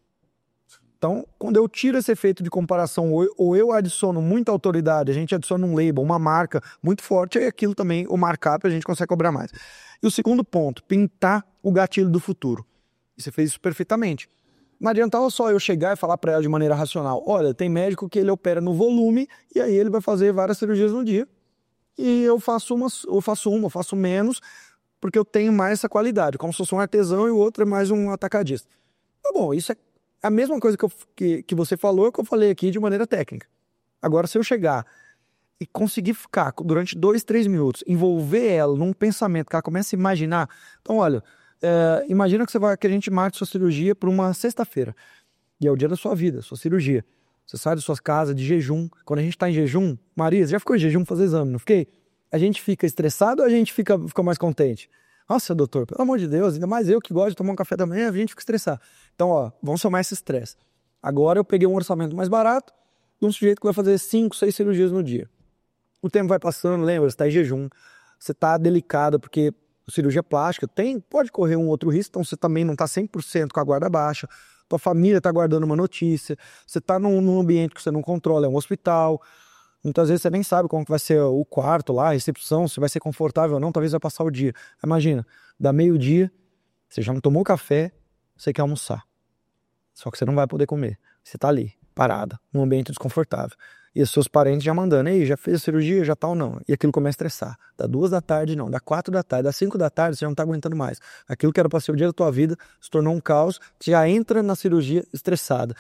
Então, quando eu tiro esse efeito de comparação, ou eu adiciono muita autoridade, a gente adiciona um label, uma marca muito forte, aí aquilo também, o markup, a gente consegue cobrar mais. E o segundo ponto, pintar o gatilho do futuro. E você fez isso perfeitamente. Não adiantava só eu chegar e falar para ela de maneira racional, olha, tem médico que ele opera no volume, e aí ele vai fazer várias cirurgias no dia, e eu faço uma, eu faço uma, eu faço menos, porque eu tenho mais essa qualidade, como se fosse um artesão e o outro é mais um atacadista. Tá bom, isso é a mesma coisa que, eu, que, que você falou, que eu falei aqui de maneira técnica. Agora, se eu chegar e conseguir ficar durante dois, três minutos, envolver ela num pensamento que ela começa a imaginar. Então, olha, é, imagina que, você vai, que a gente marque sua cirurgia para uma sexta-feira. E é o dia da sua vida, sua cirurgia. Você sai da sua casa de jejum. Quando a gente está em jejum, Maria, você já ficou em jejum para fazer exame, não fiquei? A gente fica estressado ou a gente fica, fica mais contente? Nossa, doutor, pelo amor de Deus, ainda mais eu que gosto de tomar um café da manhã, a gente fica estressado. Então, ó, vamos somar esse estresse. Agora eu peguei um orçamento mais barato de um sujeito que vai fazer cinco, seis cirurgias no dia. O tempo vai passando, lembra, você está em jejum, você está delicado, porque cirurgia plástica tem, pode correr um outro risco, então você também não está cem por cento com a guarda baixa, tua família está guardando uma notícia, você está num, num ambiente que você não controla, é um hospital. Muitas vezes você nem sabe como que vai ser o quarto lá, a recepção, se vai ser confortável ou não, talvez vai passar o dia. Imagina, dá meio-dia, você já não tomou café, você quer almoçar. Só que você não vai poder comer. Você tá ali, parada, num ambiente desconfortável. E os seus parentes já mandando, ei, já fez a cirurgia, já tá ou não? E aquilo começa a estressar. Dá duas da tarde, não. Dá quatro da tarde, dá cinco da tarde, você já não tá aguentando mais. Aquilo que era pra ser o dia da tua vida se tornou um caos, você já entra na cirurgia estressada.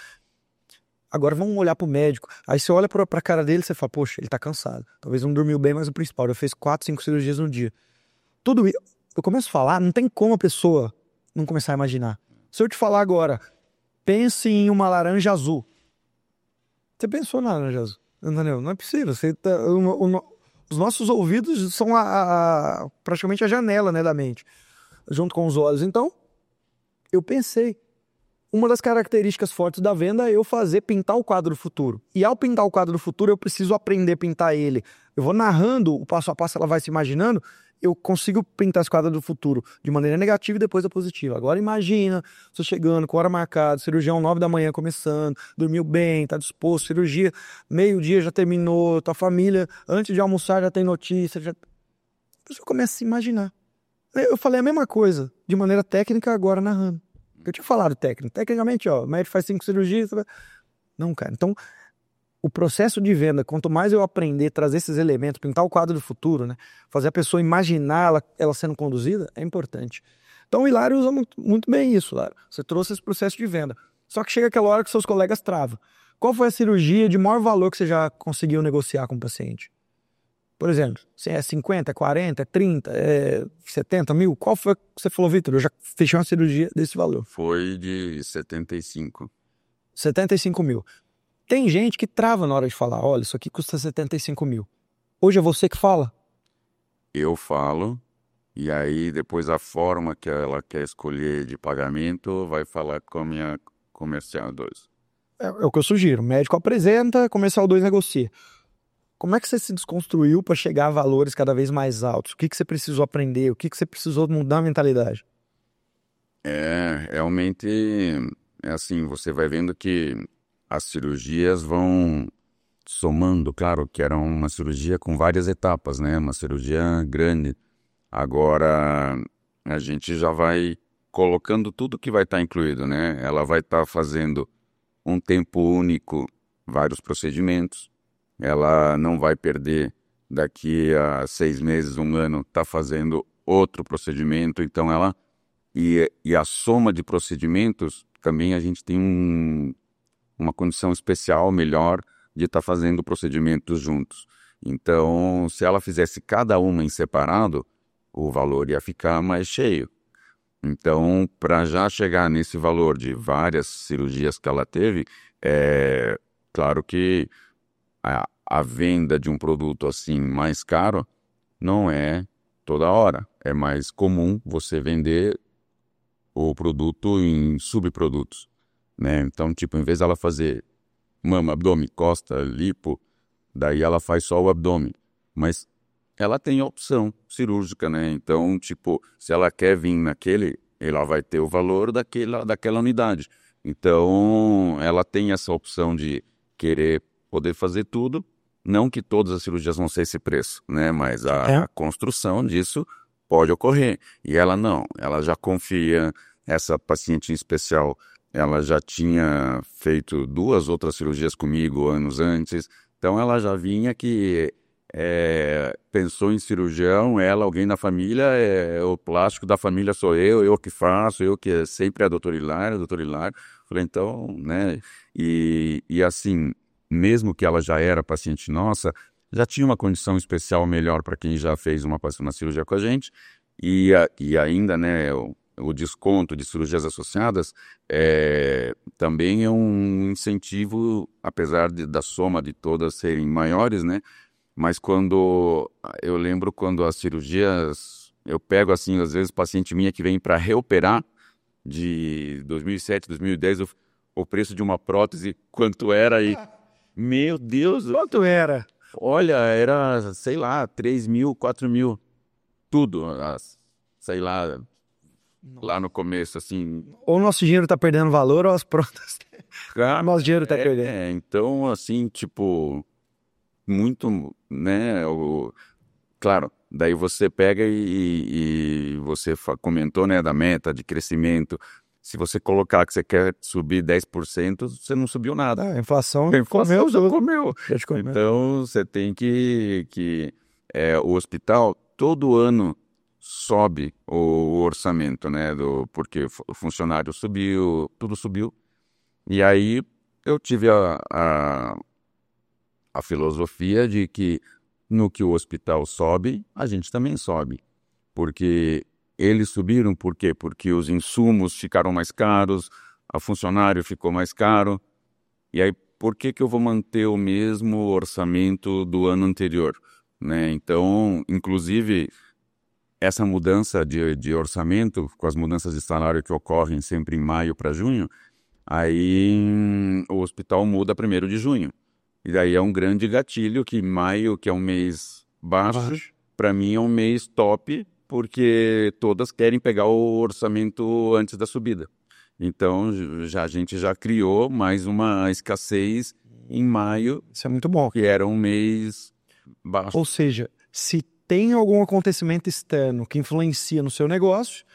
Agora vamos olhar pro médico. Aí você olha pra, pra cara dele e você fala, poxa, ele tá cansado. Talvez não dormiu bem, mas o principal, ele fez quatro, cinco cirurgias no dia. Tudo isso, eu começo a falar, não tem como a pessoa não começar a imaginar. Se eu te falar agora, pense em uma laranja azul. Você pensou na laranja azul, entendeu? Não é possível. Você tá, o, o, os nossos ouvidos são a, a, praticamente a janela, né, da mente, junto com os olhos. Então, eu pensei. Uma das características fortes da venda é eu fazer pintar o quadro do futuro. E ao pintar o quadro do futuro, eu preciso aprender a pintar ele. Eu vou narrando o passo a passo, ela vai se imaginando, eu consigo pintar esse quadro do futuro de maneira negativa e depois a positiva. Agora imagina, você chegando com hora marcada, cirurgião nove da manhã começando, dormiu bem, tá disposto, cirurgia, meio-dia já terminou, tua família, antes de almoçar já tem notícia. Já... Você começa a se imaginar. Eu falei a mesma coisa, de maneira técnica, agora narrando. Eu tinha falado técnico. Tecnicamente, ó, o médico faz cinco cirurgias. Não, cara. Então, o processo de venda, quanto mais eu aprender a trazer esses elementos, pintar o quadro do futuro, né? Fazer a pessoa imaginar ela, ela sendo conduzida, é importante. Então, o Hilário usa muito, muito bem isso, Hilário. Você trouxe esse processo de venda. Só que chega aquela hora que seus colegas travam. Qual foi a cirurgia de maior valor que você já conseguiu negociar com o paciente? Por exemplo, se é cinquenta, quarenta, trinta, é setenta mil, qual foi que você falou, Vitor? Eu já fechei uma cirurgia desse valor. Foi de setenta e cinco. setenta e cinco mil. Tem gente que trava na hora de falar, olha, isso aqui custa setenta e cinco mil. Hoje é você que fala? Eu falo, e aí depois a forma que ela quer escolher de pagamento vai falar com a minha comercial dois. É, é o que eu sugiro. O médico apresenta, comercial dois negocia. Como é que você se desconstruiu para chegar a valores cada vez mais altos? O que, que você precisou aprender? O que, que você precisou mudar a mentalidade? É, realmente, é assim, você vai vendo que as cirurgias vão somando, claro que era uma cirurgia com várias etapas, né? Uma cirurgia grande. Agora, a gente já vai colocando tudo que vai estar incluído, né? Ela vai estar fazendo um tempo único, vários procedimentos. Ela não vai perder daqui a seis meses, um ano, tá fazendo outro procedimento. Então ela e, e a soma de procedimentos também a gente tem um, uma condição especial melhor de estar tá fazendo procedimentos juntos. Então, se ela fizesse cada uma em separado, o valor ia ficar mais cheio. Então, para já chegar nesse valor de várias cirurgias que ela teve, é claro que a, a venda de um produto assim mais caro não é toda hora. É mais comum você vender o produto em subprodutos, né? Então, tipo, em vez dela fazer mama, abdômen, costa, lipo, daí ela faz só o abdômen. Mas ela tem a opção cirúrgica, né? Então, tipo, se ela quer vir naquele, ela vai ter o valor daquela, daquela unidade. Então, ela tem essa opção de querer poder fazer tudo. Não que todas as cirurgias vão ser esse preço, né? Mas a, É. a construção disso pode ocorrer. E ela não, ela já confia. Essa paciente em especial, ela já tinha feito duas outras cirurgias comigo anos antes. Então, ela já vinha que é, pensou em cirurgião, ela, alguém na família, é, o plástico da família sou eu, eu que faço, eu que sempre é doutor Hilário, doutor Hilário. Falei, então, né? E, e assim, mesmo que ela já era paciente nossa, já tinha uma condição especial melhor para quem já fez uma, uma cirurgia com a gente. E, a, e ainda, né, o, o desconto de cirurgias associadas é, também é um incentivo, apesar de, da soma de todas serem maiores, né? Mas quando, eu lembro quando as cirurgias, eu pego assim, às vezes, paciente minha que vem para reoperar de dois mil e sete, dois mil e dez, o, o preço de uma prótese, quanto era e, meu Deus, Quanto era? olha, era, sei lá, três mil, quatro mil, tudo, as, sei lá, lá no começo, assim. Ou o nosso dinheiro tá perdendo valor ou as próteses. Cara, Nosso dinheiro tá é, perdendo. é, então, assim, tipo, muito, né, o, claro, daí você pega e, e você fa- comentou, né, da meta de crescimento. Se você colocar que você quer subir dez por cento, você não subiu nada. Ah, a inflação, A inflação comeu já tudo. comeu. Já te comeu. Então, você tem que... que é, o hospital, todo ano, sobe o, o orçamento, né? Do, porque o funcionário subiu, tudo subiu. E aí, eu tive a, a, a filosofia de que no que o hospital sobe, a gente também sobe. Porque eles subiram, por quê? Porque os insumos ficaram mais caros, a funcionário ficou mais caro. E aí, por que que eu vou manter o mesmo orçamento do ano anterior? Né? Então, inclusive, essa mudança de, de orçamento, com as mudanças de salário que ocorrem sempre em maio para junho, aí hum, o hospital muda primeiro de junho. E daí é um grande gatilho que maio, que é um mês baixo, Baixo. para mim é um mês top, porque todas querem pegar o orçamento antes da subida. Então, já, a gente já criou mais uma escassez em maio, Isso é muito bom. que era um mês baixo. Ou seja, se tem algum acontecimento externo que influencia no seu negócio,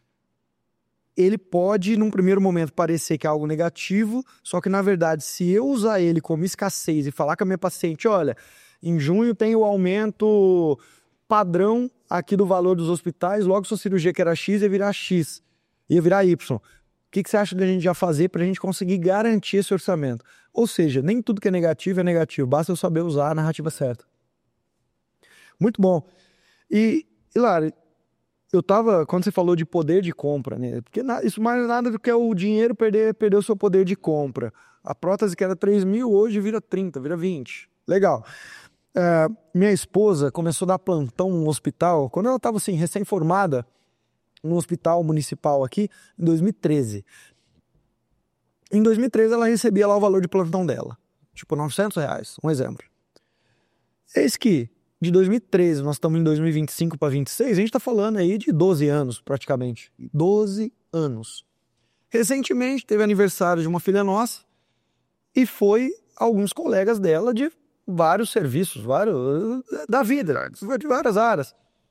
ele pode, num primeiro momento, parecer que é algo negativo, só que, na verdade, se eu usar ele como escassez e falar com a minha paciente, olha, em junho tem o aumento padrão aqui do valor dos hospitais, logo sua cirurgia que era X ia virar X, ia virar Y. O que, que você acha da gente já fazer para a gente conseguir garantir esse orçamento? Ou seja, nem tudo que é negativo é negativo, basta eu saber usar a narrativa certa. Muito bom. E, Hilário, eu tava, quando você falou de poder de compra, né? Porque na, isso mais nada do que é o dinheiro perder, perder o seu poder de compra. A prótese que era três mil, hoje vira trinta, vira vinte. Legal. É, minha esposa começou a dar plantão no hospital, quando ela estava assim, recém-formada, no hospital municipal aqui, em dois mil e treze. Em dois mil e treze ela recebia lá o valor de plantão dela. Tipo, novecentos reais, um exemplo. Eis que, de dois mil e treze, nós estamos em dois mil e vinte e cinco para vinte e seis, a gente está falando aí de doze anos, praticamente. doze anos. Recentemente, teve aniversário de uma filha nossa e foi alguns colegas dela de vários serviços, vários, da vida, de várias áreas.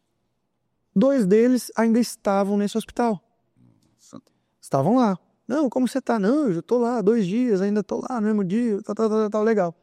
Dois deles ainda estavam nesse hospital. Estavam lá. Não, como você tá? Não, eu já tô lá dois dias, ainda tô lá no mesmo dia, tá, tá, tá, tá, legal.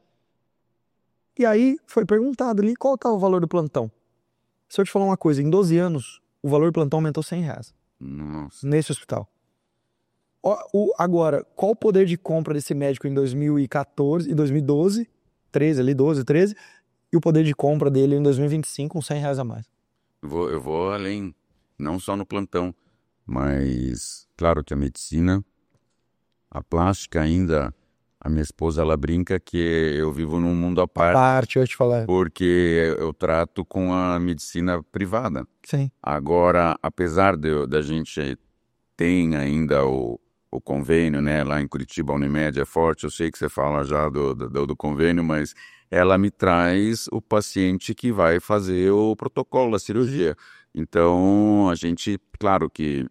E aí foi perguntado ali qual tá o valor do plantão. Se eu te falar uma coisa, em doze anos, o valor do plantão aumentou cem reais. Nossa. Nesse hospital. O, o, agora, qual o poder de compra desse médico em dois mil e quatorze, em dois mil e doze, treze ali, doze, treze, e o poder de compra dele em dois mil e vinte e cinco com cem reais a mais? Eu vou, eu vou além, não só no plantão, mas claro que a medicina, a plástica ainda, A minha esposa, ela brinca que eu vivo num mundo à parte. Parte, eu ia te falar. Porque eu trato com a medicina privada. Sim. Agora, apesar de, da gente ter ainda o, o convênio, né? Lá em Curitiba, a Unimed é forte, eu sei que você fala já do, do, do convênio, mas ela me traz o paciente que vai fazer o protocolo da cirurgia. Então, a gente, claro que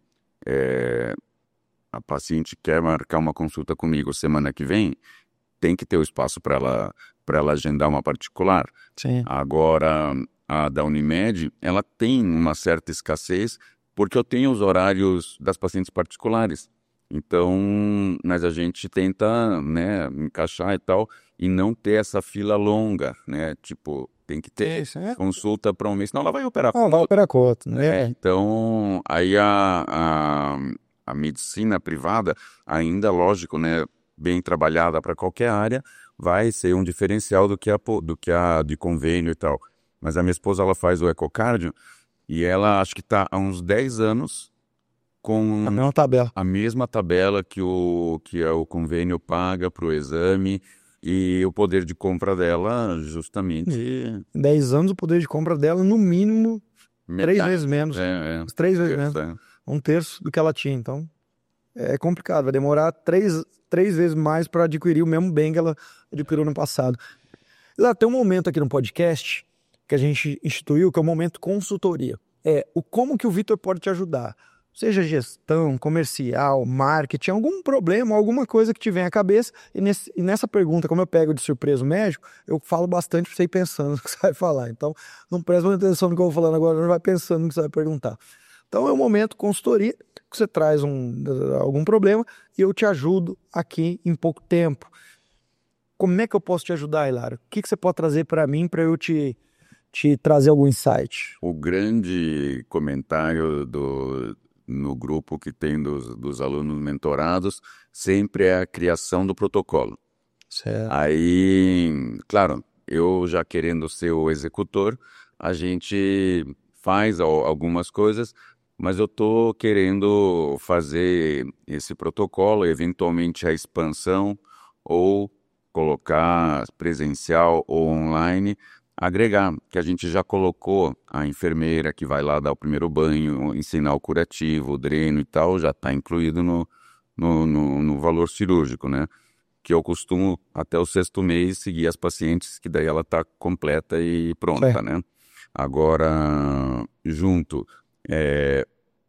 é, a paciente quer marcar uma consulta comigo semana que vem, tem que ter o espaço para ela, para ela agendar uma particular. Sim. Agora, a da Unimed, ela tem uma certa escassez, porque eu tenho os horários das pacientes particulares. Então, mas a gente tenta, né, encaixar e tal, e não ter essa fila longa, né? Tipo, tem que ter Isso, é. consulta para um mês, senão ela vai operar. Não, vai operar com outro, né? É, então, aí a, a, a medicina privada, ainda, lógico, né, bem trabalhada para qualquer área, vai ser um diferencial do que a, do que a de convênio e tal. Mas a minha esposa, ela faz o ecocardio e ela acho que está há uns dez anos com A mesma tabela. a mesma tabela que o, que é o convênio paga para o exame e o poder de compra dela justamente... dez anos o poder de compra dela, no mínimo, metade. três vezes menos. É, é. Uns três vezes menos. É. Um terço do que ela tinha. Então, é complicado. Vai demorar três, três vezes mais para adquirir o mesmo bem que ela adquiriu no passado. Lá tem um momento aqui no podcast que a gente instituiu, que é o momento consultoria. É o como que o Vitor pode te ajudar. Seja gestão, comercial, marketing, algum problema, alguma coisa que te vem à cabeça. E, nesse, e nessa pergunta, como eu pego de surpresa o médico, eu falo bastante para você ir pensando no que você vai falar. Então, não presta muita atenção no que eu vou falando agora, não vai pensando no que você vai perguntar. Então, é o momento consultoria, que você traz um, algum problema e eu te ajudo aqui em pouco tempo. Como é que eu posso te ajudar, Hilário? O que, que você pode trazer para mim para eu te, te trazer algum insight? O grande comentário do, no grupo que tem dos, dos alunos mentorados sempre é a criação do protocolo. Certo. Aí, claro, eu já querendo ser o executor, a gente faz algumas coisas, mas eu estou querendo fazer esse protocolo, eventualmente a expansão, ou colocar presencial ou online, agregar, que a gente já colocou a enfermeira que vai lá dar o primeiro banho, ensinar o curativo, o dreno e tal, já está incluído no, no, no, no valor cirúrgico, né? Que eu costumo, até o sexto mês, seguir as pacientes, que daí ela está completa e pronta, Sim. né? Agora, junto, é,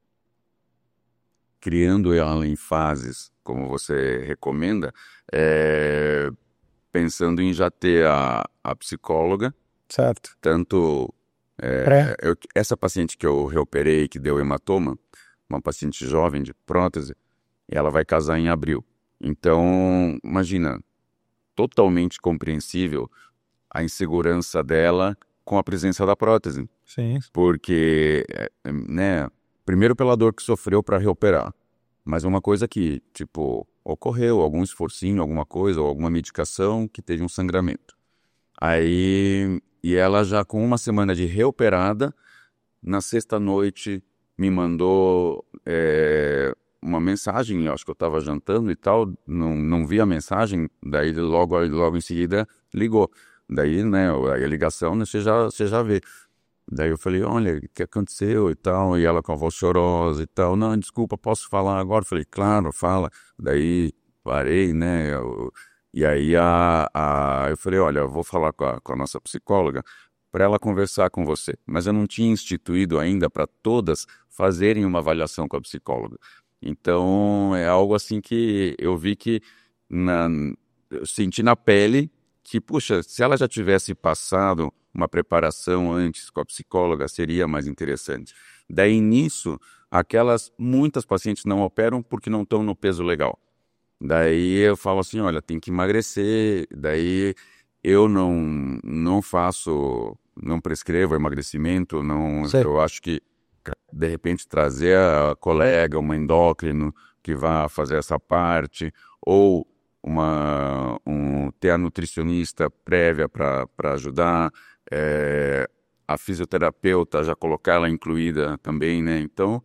criando ela em fases, como você recomenda, é, pensando em já ter a, a psicóloga, Certo. tanto... É, Pré. eu, essa paciente que eu reoperei, que deu hematoma, uma paciente jovem de prótese, ela vai casar em abril. Então, imagina, totalmente compreensível a insegurança dela com a presença da prótese. Sim. Porque, né, primeiro pela dor que sofreu para reoperar, mas uma coisa que, tipo, ocorreu, algum esforcinho, alguma coisa, ou alguma medicação que teve um sangramento. Aí, e ela já com uma semana de reoperada, na sexta noite me mandou é, uma mensagem, eu acho que eu estava jantando e tal, não, não vi a mensagem, daí logo, logo em seguida ligou. Daí, né, a ligação, né, você já, você já vê. Daí eu falei, olha, o que aconteceu e tal, e ela com a voz chorosa e tal, não, desculpa, posso falar agora? Eu falei, claro, fala. Daí parei, né, eu, e aí a, a, eu falei, olha, eu vou falar com a, com a nossa psicóloga para ela conversar com você. Mas eu não tinha instituído ainda para todas fazerem uma avaliação com a psicóloga. Então, é algo assim que eu vi que, na, eu senti na pele que, puxa, se ela já tivesse passado uma preparação antes com a psicóloga, seria mais interessante. Daí, nisso, aquelas, muitas pacientes não operam porque não estão no peso legal. Daí eu falo assim, olha, tem que emagrecer, daí eu não, não faço, não prescrevo emagrecimento, não, eu acho que, de repente, trazer a colega, uma endócrino, que vá fazer essa parte, ou uma, um, ter a nutricionista prévia para ajudar, é, a fisioterapeuta, já colocar ela incluída também, né? Então,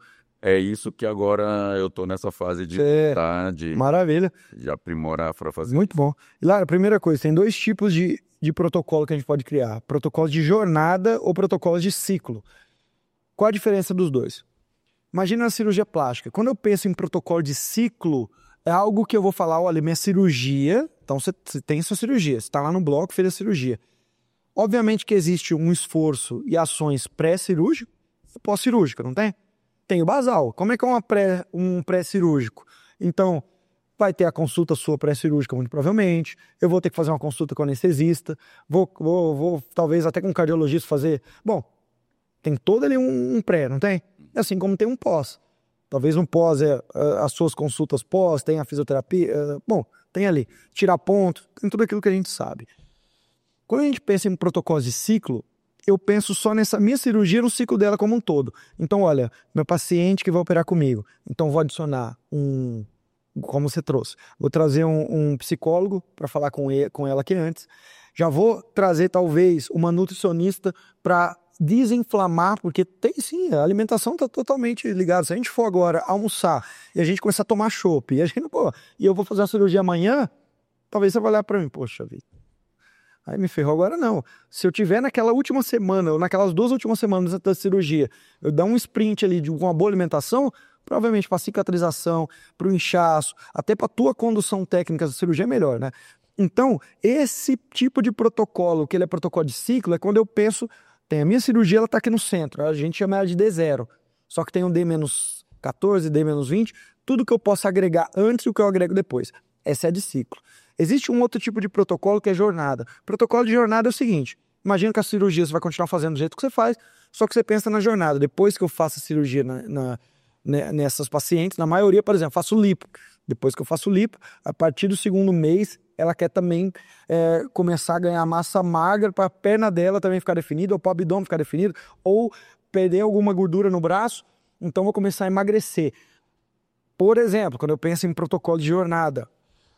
é isso que agora eu tô nessa fase de, É. tá, de, Maravilha. de aprimorar para fazer. Muito bom. E Lara, a primeira coisa, tem dois tipos de, de protocolo que a gente pode criar. Protocolos de jornada ou protocolos de ciclo. Qual a diferença dos dois? Imagina a cirurgia plástica. Quando eu penso em protocolo de ciclo, é algo que eu vou falar, olha, minha cirurgia... Então você tem sua cirurgia, você está lá no bloco, fez a cirurgia. Obviamente que existe um esforço e ações pré-cirúrgico e pós-cirúrgica, não tem? Tem o basal. Como é que é uma pré, um pré-cirúrgico? Então, vai ter a consulta sua pré-cirúrgica, muito provavelmente. Eu vou ter que fazer uma consulta com o anestesista. Vou, vou, vou talvez até com um cardiologista fazer... Bom, tem todo ali um, um pré, não tem? Assim como tem um pós. Talvez um pós é uh, as suas consultas pós, tem a fisioterapia. Uh, bom, tem ali. Tirar ponto, tem tudo aquilo que a gente sabe. Quando a gente pensa em protocolos de ciclo, eu penso só nessa minha cirurgia, no ciclo dela como um todo. Então, olha, meu paciente que vai operar comigo. Então, vou adicionar um... Como você trouxe. Vou trazer um, um psicólogo para falar com, ele, com ela aqui antes. Já vou trazer, talvez, uma nutricionista para desinflamar, porque tem sim, a alimentação está totalmente ligada. Se a gente for agora almoçar e a gente começar a tomar chopp, e a gente, pô, e eu vou fazer uma cirurgia amanhã, talvez você vai olhar para mim, poxa vida, aí me ferrou agora não. Se eu tiver naquela última semana, ou naquelas duas últimas semanas da cirurgia, eu dar um sprint ali de uma boa alimentação, provavelmente para cicatrização, para o inchaço, até para a tua condução técnica da cirurgia é melhor, né? Então, esse tipo de protocolo, que ele é protocolo de ciclo, é quando eu penso, tem a minha cirurgia, ela está aqui no centro, a gente chama ela de D zero, só que tem um D menos quatorze, D menos vinte, tudo que eu posso agregar antes e o que eu agrego depois. Essa é a de ciclo. Existe um outro tipo de protocolo que é jornada. Protocolo de jornada é o seguinte, imagina que a cirurgia você vai continuar fazendo do jeito que você faz, só que você pensa na jornada. Depois que eu faço a cirurgia na, na, nessas pacientes, na maioria, por exemplo, faço lipo. Depois que eu faço lipo, a partir do segundo mês, ela quer também é, começar a ganhar massa magra para a perna dela também ficar definida, ou para o abdômen ficar definido, ou perder alguma gordura no braço, então vou começar a emagrecer. Por exemplo, quando eu penso em protocolo de jornada,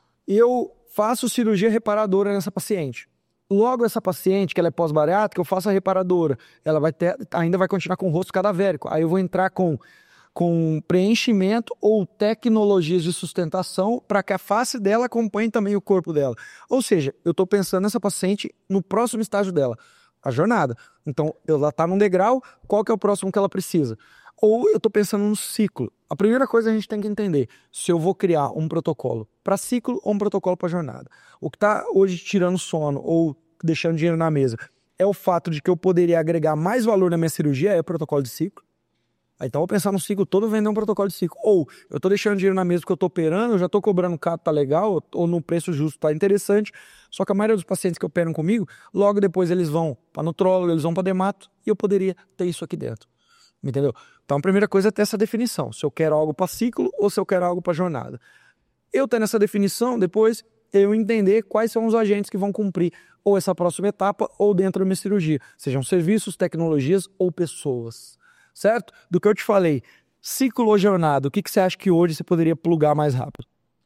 eu faço cirurgia reparadora nessa paciente. Logo essa paciente, que ela é pós-bariátrica, eu faço a reparadora. Ela vai ter, ainda vai continuar com o rosto cadavérico. Aí eu vou entrar com, com preenchimento ou tecnologias de sustentação para que a face dela acompanhe também o corpo dela. Ou seja, eu estou pensando nessa paciente no próximo estágio dela, a jornada. Então, ela está num degrau, qual que é o próximo que ela precisa? Ou eu estou pensando no ciclo. A primeira coisa a gente tem que entender, se eu vou criar um protocolo para ciclo ou um protocolo para jornada. O que está hoje tirando sono ou deixando dinheiro na mesa é o fato de que eu poderia agregar mais valor na minia cirurgia, é o protocolo de ciclo. Então eu vou pensar no ciclo todo, vender um protocolo de ciclo. Ou eu estou deixando dinheiro na mesa porque eu estou operando, eu já estou cobrando caro, tá legal, ou no preço justo tá interessante. Só que a maioria dos pacientes que operam comigo, logo depois eles vão para nutrólogo, eles vão para dermato, e eu poderia ter isso aqui dentro. Entendeu? Então a primeira coisa é ter essa definição, se eu quero algo para ciclo ou se eu quero algo para jornada. Eu tendo essa definição, depois eu entender quais são os agentes que vão cumprir ou essa próxima etapa ou dentro da minha cirurgia, sejam serviços, tecnologias ou pessoas, certo? Do que eu te falei, ciclo ou jornada, o que, que você acha que hoje você poderia plugar mais rápido?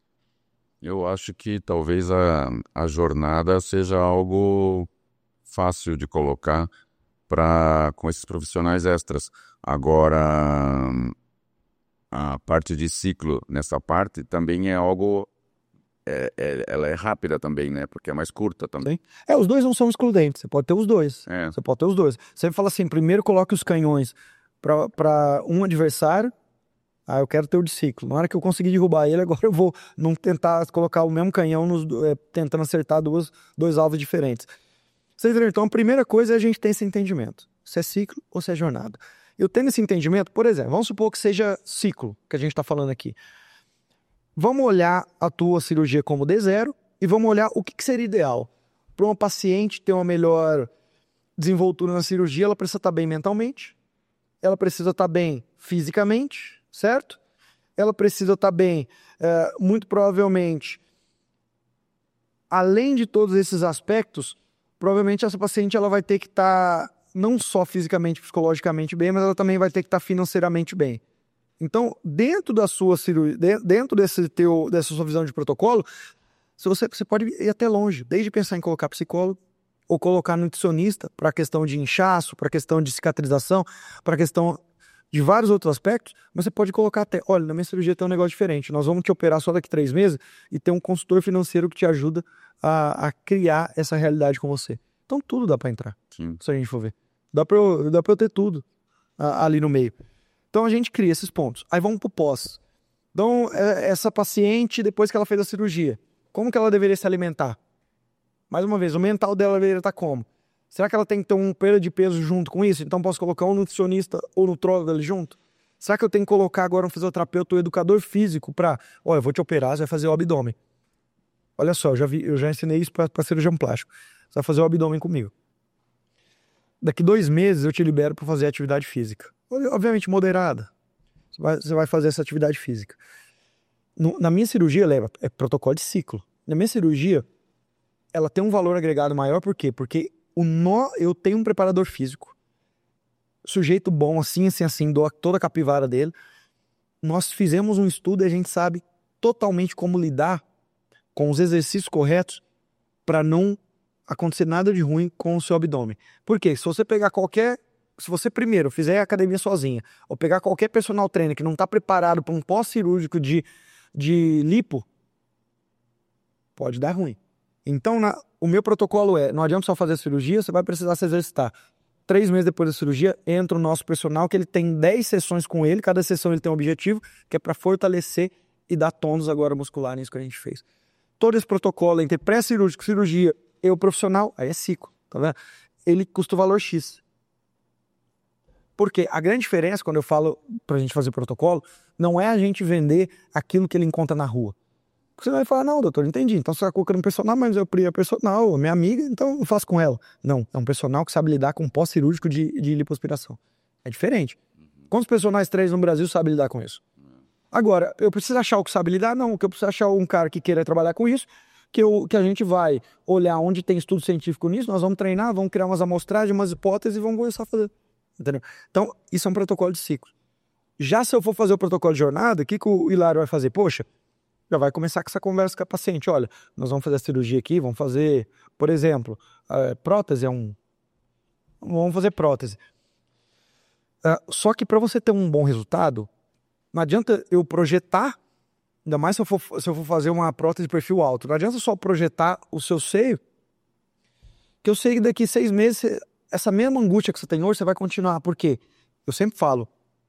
Eu acho que talvez a, a jornada seja algo fácil de colocar para com esses profissionais extras. Agora, a parte de ciclo nessa parte também é algo, é, é, ela é rápida também, né? Porque é mais curta também. Sim. É, os dois não são excludentes, você pode ter os dois. É. Você pode ter os dois. Você fala assim, primeiro coloque os canhões para um adversário, ah, eu quero ter o de ciclo. Na hora que eu conseguir derrubar ele, agora eu vou não tentar colocar o mesmo canhão, nos, é, tentando acertar duas, dois alvos diferentes. Você entendeu? Então, a primeira coisa é a gente ter esse entendimento. Se é ciclo ou se é jornada. Eu tendo esse entendimento, por exemplo, vamos supor que seja ciclo, que a gente está falando aqui. Vamos olhar a tua cirurgia como D zero e vamos olhar o que, que seria ideal. Para uma paciente ter uma melhor desenvoltura na cirurgia, ela precisa estar bem mentalmente, ela precisa estar bem fisicamente, certo? Ela precisa estar bem, é, muito provavelmente, além de todos esses aspectos, provavelmente essa paciente ela vai ter que estar não só fisicamente, psicologicamente bem, mas ela também vai ter que estar financeiramente bem. Então, dentro da sua cirurgia, dentro desse teu, dessa sua visão de protocolo, se você, você pode ir até longe, desde pensar em colocar psicólogo ou colocar nutricionista para a questão de inchaço, para a questão de cicatrização, para a questão de vários outros aspectos, mas você pode colocar até, olha, na minha cirurgia tem um negócio diferente, nós vamos te operar só daqui a três meses e tem um consultor financeiro que te ajuda a, a criar essa realidade com você. Então tudo dá para entrar, Sim. se a gente for ver. Dá para eu, dá pra eu ter tudo a, ali no meio. Então a gente cria esses pontos. Aí vamos pro pós. Então, essa paciente, depois que ela fez a cirurgia, como que ela deveria se alimentar? Mais uma vez, o mental dela deveria estar como? Será que ela tem que ter um perda de peso junto com isso? Então posso colocar um nutricionista ou nutrólogo ali junto? Será que eu tenho que colocar agora um fisioterapeuta ou educador físico para, olha, eu vou te operar, você vai fazer o abdômen. Olha só, eu já, vi, eu já ensinei isso para cirurgião plástico. Você vai fazer o abdômen comigo. Daqui dois meses eu te libero para fazer atividade física. Obviamente moderada. Você vai, você vai fazer essa atividade física. No, na minha cirurgia, leva, é protocolo de ciclo. Na minha cirurgia, ela tem um valor agregado maior, por quê? Porque o nó, eu tenho um preparador físico, sujeito bom, assim, assim, assim, dou toda a capivara dele. Nós fizemos um estudo e a gente sabe totalmente como lidar com os exercícios corretos para não acontecer nada de ruim com o seu abdômen. Por quê? Se você pegar qualquer... Se você primeiro fizer a academia sozinha, ou pegar qualquer personal trainer que não está preparado para um pós-cirúrgico de, de lipo, pode dar ruim. Então, na, o meu protocolo é, não adianta só fazer a cirurgia, você vai precisar se exercitar. Três meses depois da cirurgia, entra o nosso personal, que ele tem dez sessões com ele, cada sessão ele tem um objetivo, que é para fortalecer e dar tônus agora muscular nisso que a gente fez. Todo esse protocolo entre pré-cirúrgico, cirurgia e o profissional, aí é ciclo, tá vendo? Ele custa o valor X. Porque a grande diferença, quando eu falo pra gente fazer protocolo, não é a gente vender aquilo que ele encontra na rua. Porque você vai falar, não, doutor, entendi. Então você está colocando um personal, mas eu priei a personal, minha amiga, então eu faço com ela. Não, é um personal que sabe lidar com pós-cirúrgico de, de lipoaspiração. É diferente. Quantos personagens três no Brasil sabem lidar com isso? Agora, eu preciso achar o que sabe lidar? Não, que eu preciso achar um cara que queira trabalhar com isso, que, eu, que a gente vai olhar onde tem estudo científico nisso, nós vamos treinar, vamos criar umas amostragens, umas hipóteses e vamos começar a fazer. Entendeu? Então, isso é um protocolo de ciclo. Já se eu for fazer o protocolo de jornada, o que, que o Hilário vai fazer? Poxa, já vai começar com essa conversa com a paciente. Olha, nós vamos fazer a cirurgia aqui, vamos fazer, por exemplo, a prótese é um... Vamos fazer prótese. Uh, só que para você ter um bom resultado, não adianta eu projetar, ainda mais se eu for, se eu for fazer uma prótese de perfil alto, não adianta só projetar o seu seio, que eu sei que daqui seis meses... Você... Essa mesma angústia que você tem hoje, você vai continuar. Por quê? Eu sempre falo,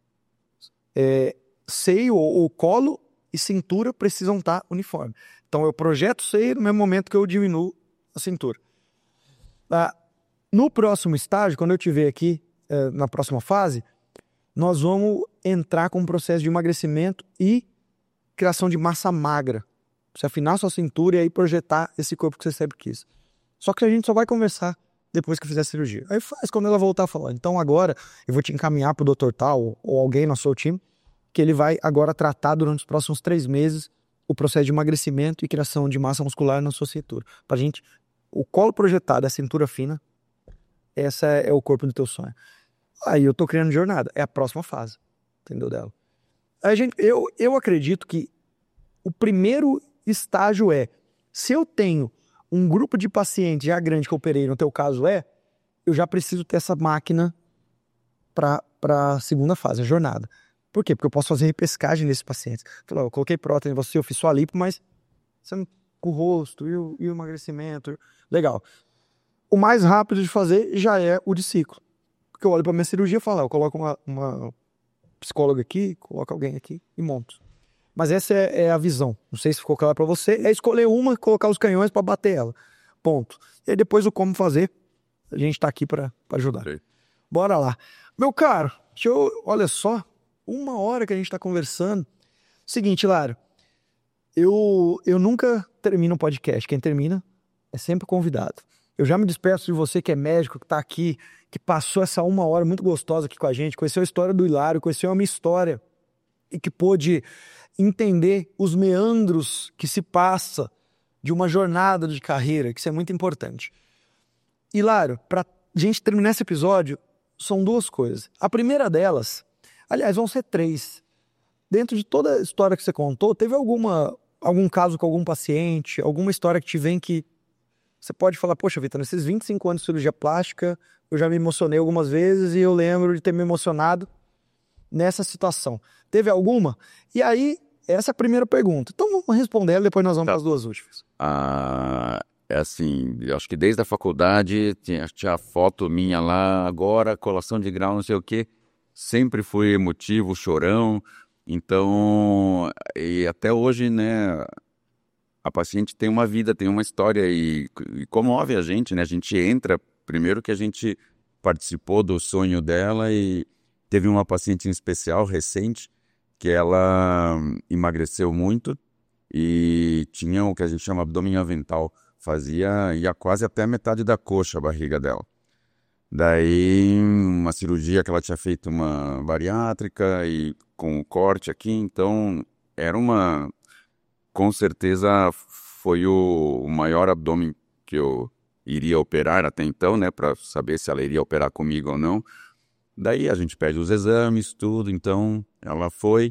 é, seio ou colo e cintura precisam estar uniformes. Então eu projeto o seio no mesmo momento que eu diminuo a cintura. Ah, no próximo estágio, quando eu estiver aqui, é, na próxima fase, nós vamos entrar com um processo de emagrecimento e criação de massa magra. Você afinar sua cintura e aí projetar esse corpo que você sempre quis. Só que a gente só vai conversar depois que fizer a cirurgia. Aí faz, quando ela voltar a falar, então agora eu vou te encaminhar pro doutor tal, ou alguém no seu time, que ele vai agora tratar durante os próximos três meses o processo de emagrecimento e criação de massa muscular na sua cintura. Pra gente, o colo projetado, a cintura fina, essa é o corpo do teu sonho. Aí eu tô criando jornada, é a próxima fase, entendeu dela? Aí, gente, eu, eu acredito que o primeiro estágio é, se eu tenho um grupo de pacientes já grande que eu operei, no teu caso é, eu já preciso ter essa máquina para a segunda fase, a jornada. Por quê? Porque eu posso fazer repescagem nesses pacientes. Eu coloquei prótese em você, eu fiz sua lipo, mas você não, o rosto e o, e o emagrecimento. Legal. O mais rápido de fazer já é o de ciclo. Porque eu olho para minha cirurgia e falo, eu coloco uma, uma psicóloga aqui, coloco alguém aqui e monto. Mas essa é, é a visão. Não sei se ficou claro para você. É escolher uma e colocar os canhões para bater ela. Ponto. E aí depois o como fazer, a gente tá aqui para ajudar. Sim. Bora lá. Meu caro, deixa eu, olha só, uma hora que a gente tá conversando. Seguinte, Hilário, eu, eu nunca termino um podcast. Quem termina é sempre convidado. Eu já me despeço de você que é médico, que tá aqui, que passou essa uma hora muito gostosa aqui com a gente, conheceu a história do Hilário, conheceu a minha história e que pôde entender os meandros que se passa de uma jornada de carreira, que isso é muito importante. Hilário, para a gente terminar esse episódio, são duas coisas. A primeira delas, aliás, vão ser três. Dentro de toda a história que você contou, teve alguma, algum caso com algum paciente, alguma história que te vem que você pode falar, poxa, Vitor, nesses vinte e cinco anos de cirurgia plástica, eu já me emocionei algumas vezes e eu lembro de ter me emocionado nessa situação. Teve alguma? E aí, essa é a primeira pergunta. Então vamos responder ela, depois nós vamos Tá. para as duas últimas. Ah, é assim, eu acho que desde a faculdade tinha, tinha foto minha lá, agora, colação de grau, não sei o quê. Sempre fui emotivo, chorão. Então, e até hoje, né, a paciente tem uma vida, tem uma história e, e comove a gente, né? A gente entra, primeiro que a gente participou do sonho dela e teve uma paciente em especial, recente, que ela emagreceu muito e tinha o que a gente chama abdômen avental, fazia, ia quase até a metade da coxa a barriga dela. Daí, uma cirurgia que ela tinha feito, uma bariátrica e com o corte aqui, então era uma, com certeza foi o, o maior abdômen que eu iria operar até então, né, para saber se ela iria operar comigo ou não. Daí a gente pede os exames, tudo, então ela foi.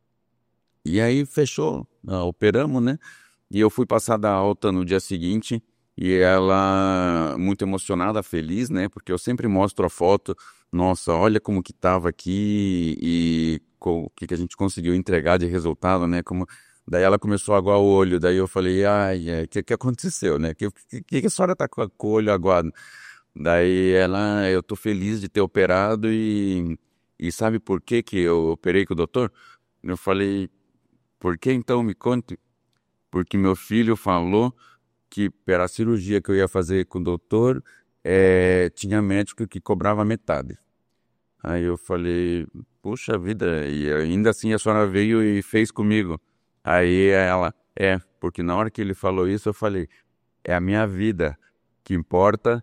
E aí fechou, ah, operamos, né? E eu fui passar da alta no dia seguinte e ela muito emocionada, feliz, né? Porque eu sempre mostro a foto, nossa, olha como que tava aqui e o que, que a gente conseguiu entregar de resultado, né? Como... Daí ela começou a aguar o olho, daí eu falei, ai, o que, que aconteceu, né? O que, que, que a senhora tá com, a, com o olho aguado? Daí ela, eu tô feliz de ter operado e, e sabe por que que eu operei com o doutor? Eu falei, por que então? Me conte. Porque meu filho falou que pela cirurgia que eu ia fazer com o doutor, é, tinha médico que cobrava metade. Aí eu falei, puxa vida, e ainda assim a senhora veio e fez comigo. Aí ela, é, porque na hora que ele falou isso, eu falei, é a minha vida que importa,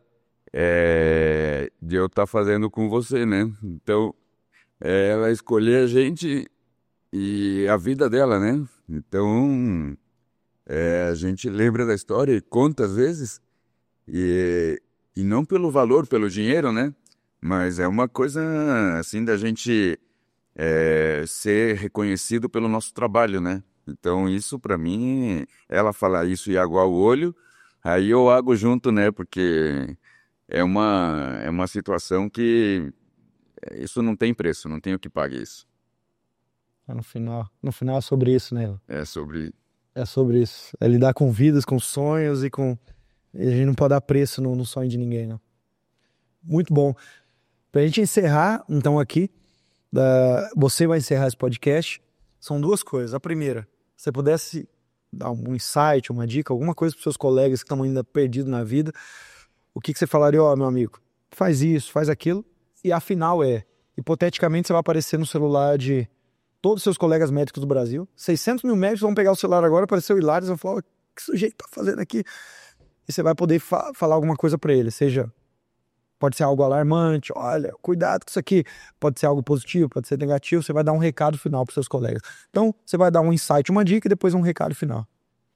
é, de eu estar fazendo com você, né? Então, é, ela escolher a gente e a vida dela, né? Então, é, a gente lembra da história e conta às vezes, e, e não pelo valor, pelo dinheiro, né? Mas é uma coisa, assim, da gente é, ser reconhecido pelo nosso trabalho, né? Então, isso para mim, ela falar isso e aguar o olho, aí eu ago junto, né? Porque é uma, é uma situação que isso não tem preço, não tem o que pague isso. No final, no final é sobre isso, né? É sobre... É sobre isso. É lidar com vidas, com sonhos e com... E a gente não pode dar preço no, no sonho de ninguém, não. Muito bom. Pra gente encerrar, então, aqui, da... você vai encerrar esse podcast. São duas coisas. A primeira, se você pudesse dar um insight, uma dica, alguma coisa para seus colegas que estão ainda perdidos na vida, o que, que você falaria? Ó, oh, meu amigo, faz isso, faz aquilo. E a final é, hipoteticamente, você vai aparecer no celular de todos os seus colegas médicos do Brasil. seiscentos mil médicos vão pegar o celular agora, aparecer o Hilário, e vão falar, oh, que sujeito tá fazendo aqui? E você vai poder fa- falar alguma coisa para ele, seja... Pode ser algo alarmante, olha, cuidado com isso aqui. Pode ser algo positivo, pode ser negativo. Você vai dar um recado final para os seus colegas. Então, você vai dar um insight, uma dica e depois um recado final.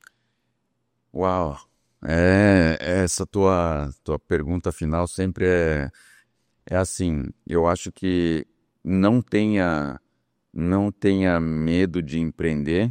Uau! É, essa tua, tua pergunta final sempre é, é assim, eu acho que não tenha, não tenha medo de empreender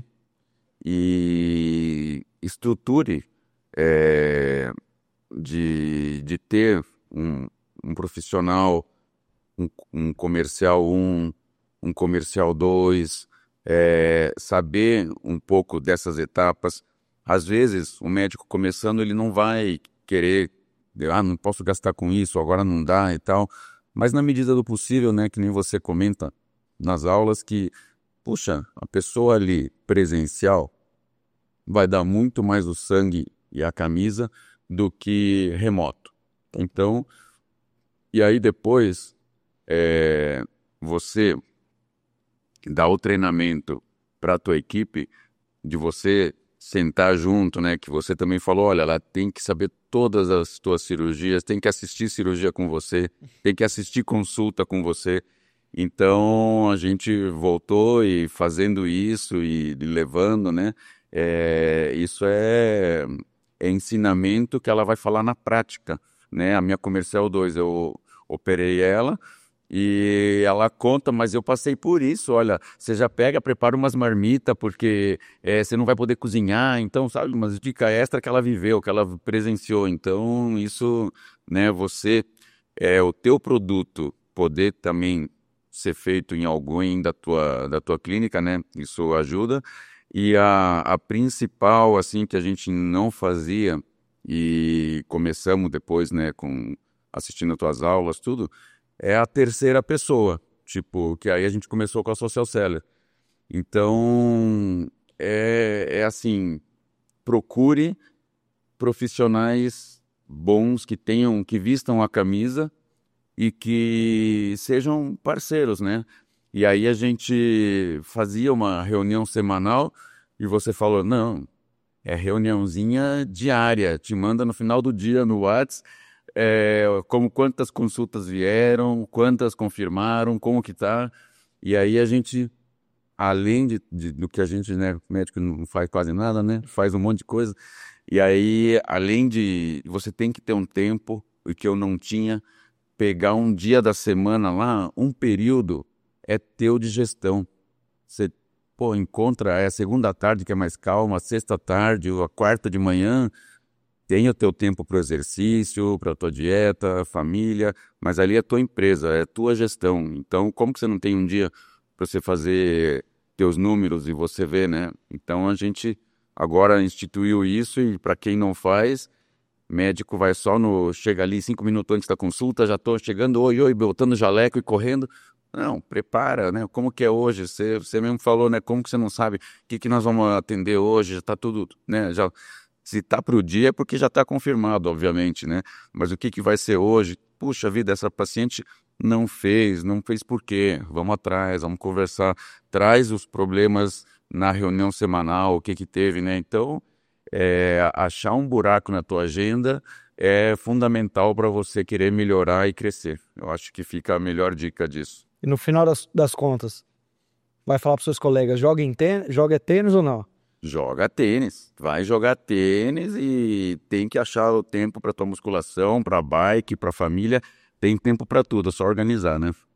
e estruture é, de, de ter um, um profissional, um, um comercial um, um comercial dois, é, saber um pouco dessas etapas. Às vezes, o médico começando, ele não vai querer, ah, não posso gastar com isso, agora não dá e tal. Mas na medida do possível, né, que nem você comenta nas aulas, que, puxa, a pessoa ali presencial vai dar muito mais o sangue e a camisa do que remoto. Então, e aí depois, é, você dá o treinamento para a tua equipe de você sentar junto, né? Que você também falou, olha, ela tem que saber todas as tuas cirurgias, tem que assistir cirurgia com você, tem que assistir consulta com você. Então, a gente voltou e fazendo isso e levando, né? É, isso é, é ensinamento que ela vai falar na prática, né? A minha comercial dois, eu operei ela, e ela conta, mas eu passei por isso, olha, você já pega, prepara umas marmitas, porque é, você não vai poder cozinhar, então, sabe, umas dicas extra que ela viveu, que ela presenciou, então, isso, né, você, é, o teu produto poder também ser feito em alguém da tua, da tua clínica, né? Isso ajuda. E a, a principal, assim, que a gente não fazia, e começamos depois, né, com, assistindo tuas aulas, tudo, é a terceira pessoa. Tipo, que aí a gente começou com a Social Seller. Então, é, é assim, procure profissionais bons que tenham, que vistam a camisa e que sejam parceiros, né? E aí a gente fazia uma reunião semanal e você falou, não, é reuniãozinha diária, te manda no final do dia no WhatsApp, é, como quantas consultas vieram, quantas confirmaram, como que tá. E aí a gente, além de, de- do que a gente, né, médico não faz quase nada, né? Faz um monte de coisa. E aí, além de, você tem que ter um tempo, o que eu não tinha, pegar um dia da semana lá, um período, é teu de gestão. Você, pô, encontra é a segunda tarde que é mais calma, a sexta tarde, ou a quarta de manhã, tem o teu tempo para o exercício, para a tua dieta, família, mas ali é tua empresa, é tua gestão. Então, como que você não tem um dia para você fazer teus números e você ver, né? Então, a gente agora instituiu isso e para quem não faz, médico vai só no... Chega ali cinco minutos antes da consulta, já estou chegando, oi, oi, botando jaleco e correndo. Não, prepara, né? Como que é hoje? Você, você mesmo falou, né? Como que você não sabe o que, que nós vamos atender hoje? Já está tudo, né? Já, se tá para o dia é porque já está confirmado, obviamente, né? Mas o que, que vai ser hoje? Puxa vida, essa paciente não fez, não fez por quê? Vamos atrás, vamos conversar. Traz os problemas na reunião semanal, o que que teve, né? Então, é, achar um buraco na tua agenda é fundamental para você querer melhorar e crescer. Eu acho que fica a melhor dica disso. E no final das, das contas, vai falar para seus colegas, joga em tênis, joga tênis ou não? Joga tênis, vai jogar tênis e tem que achar o tempo para tua musculação, para bike, para família. Tem tempo para tudo, é só organizar, né?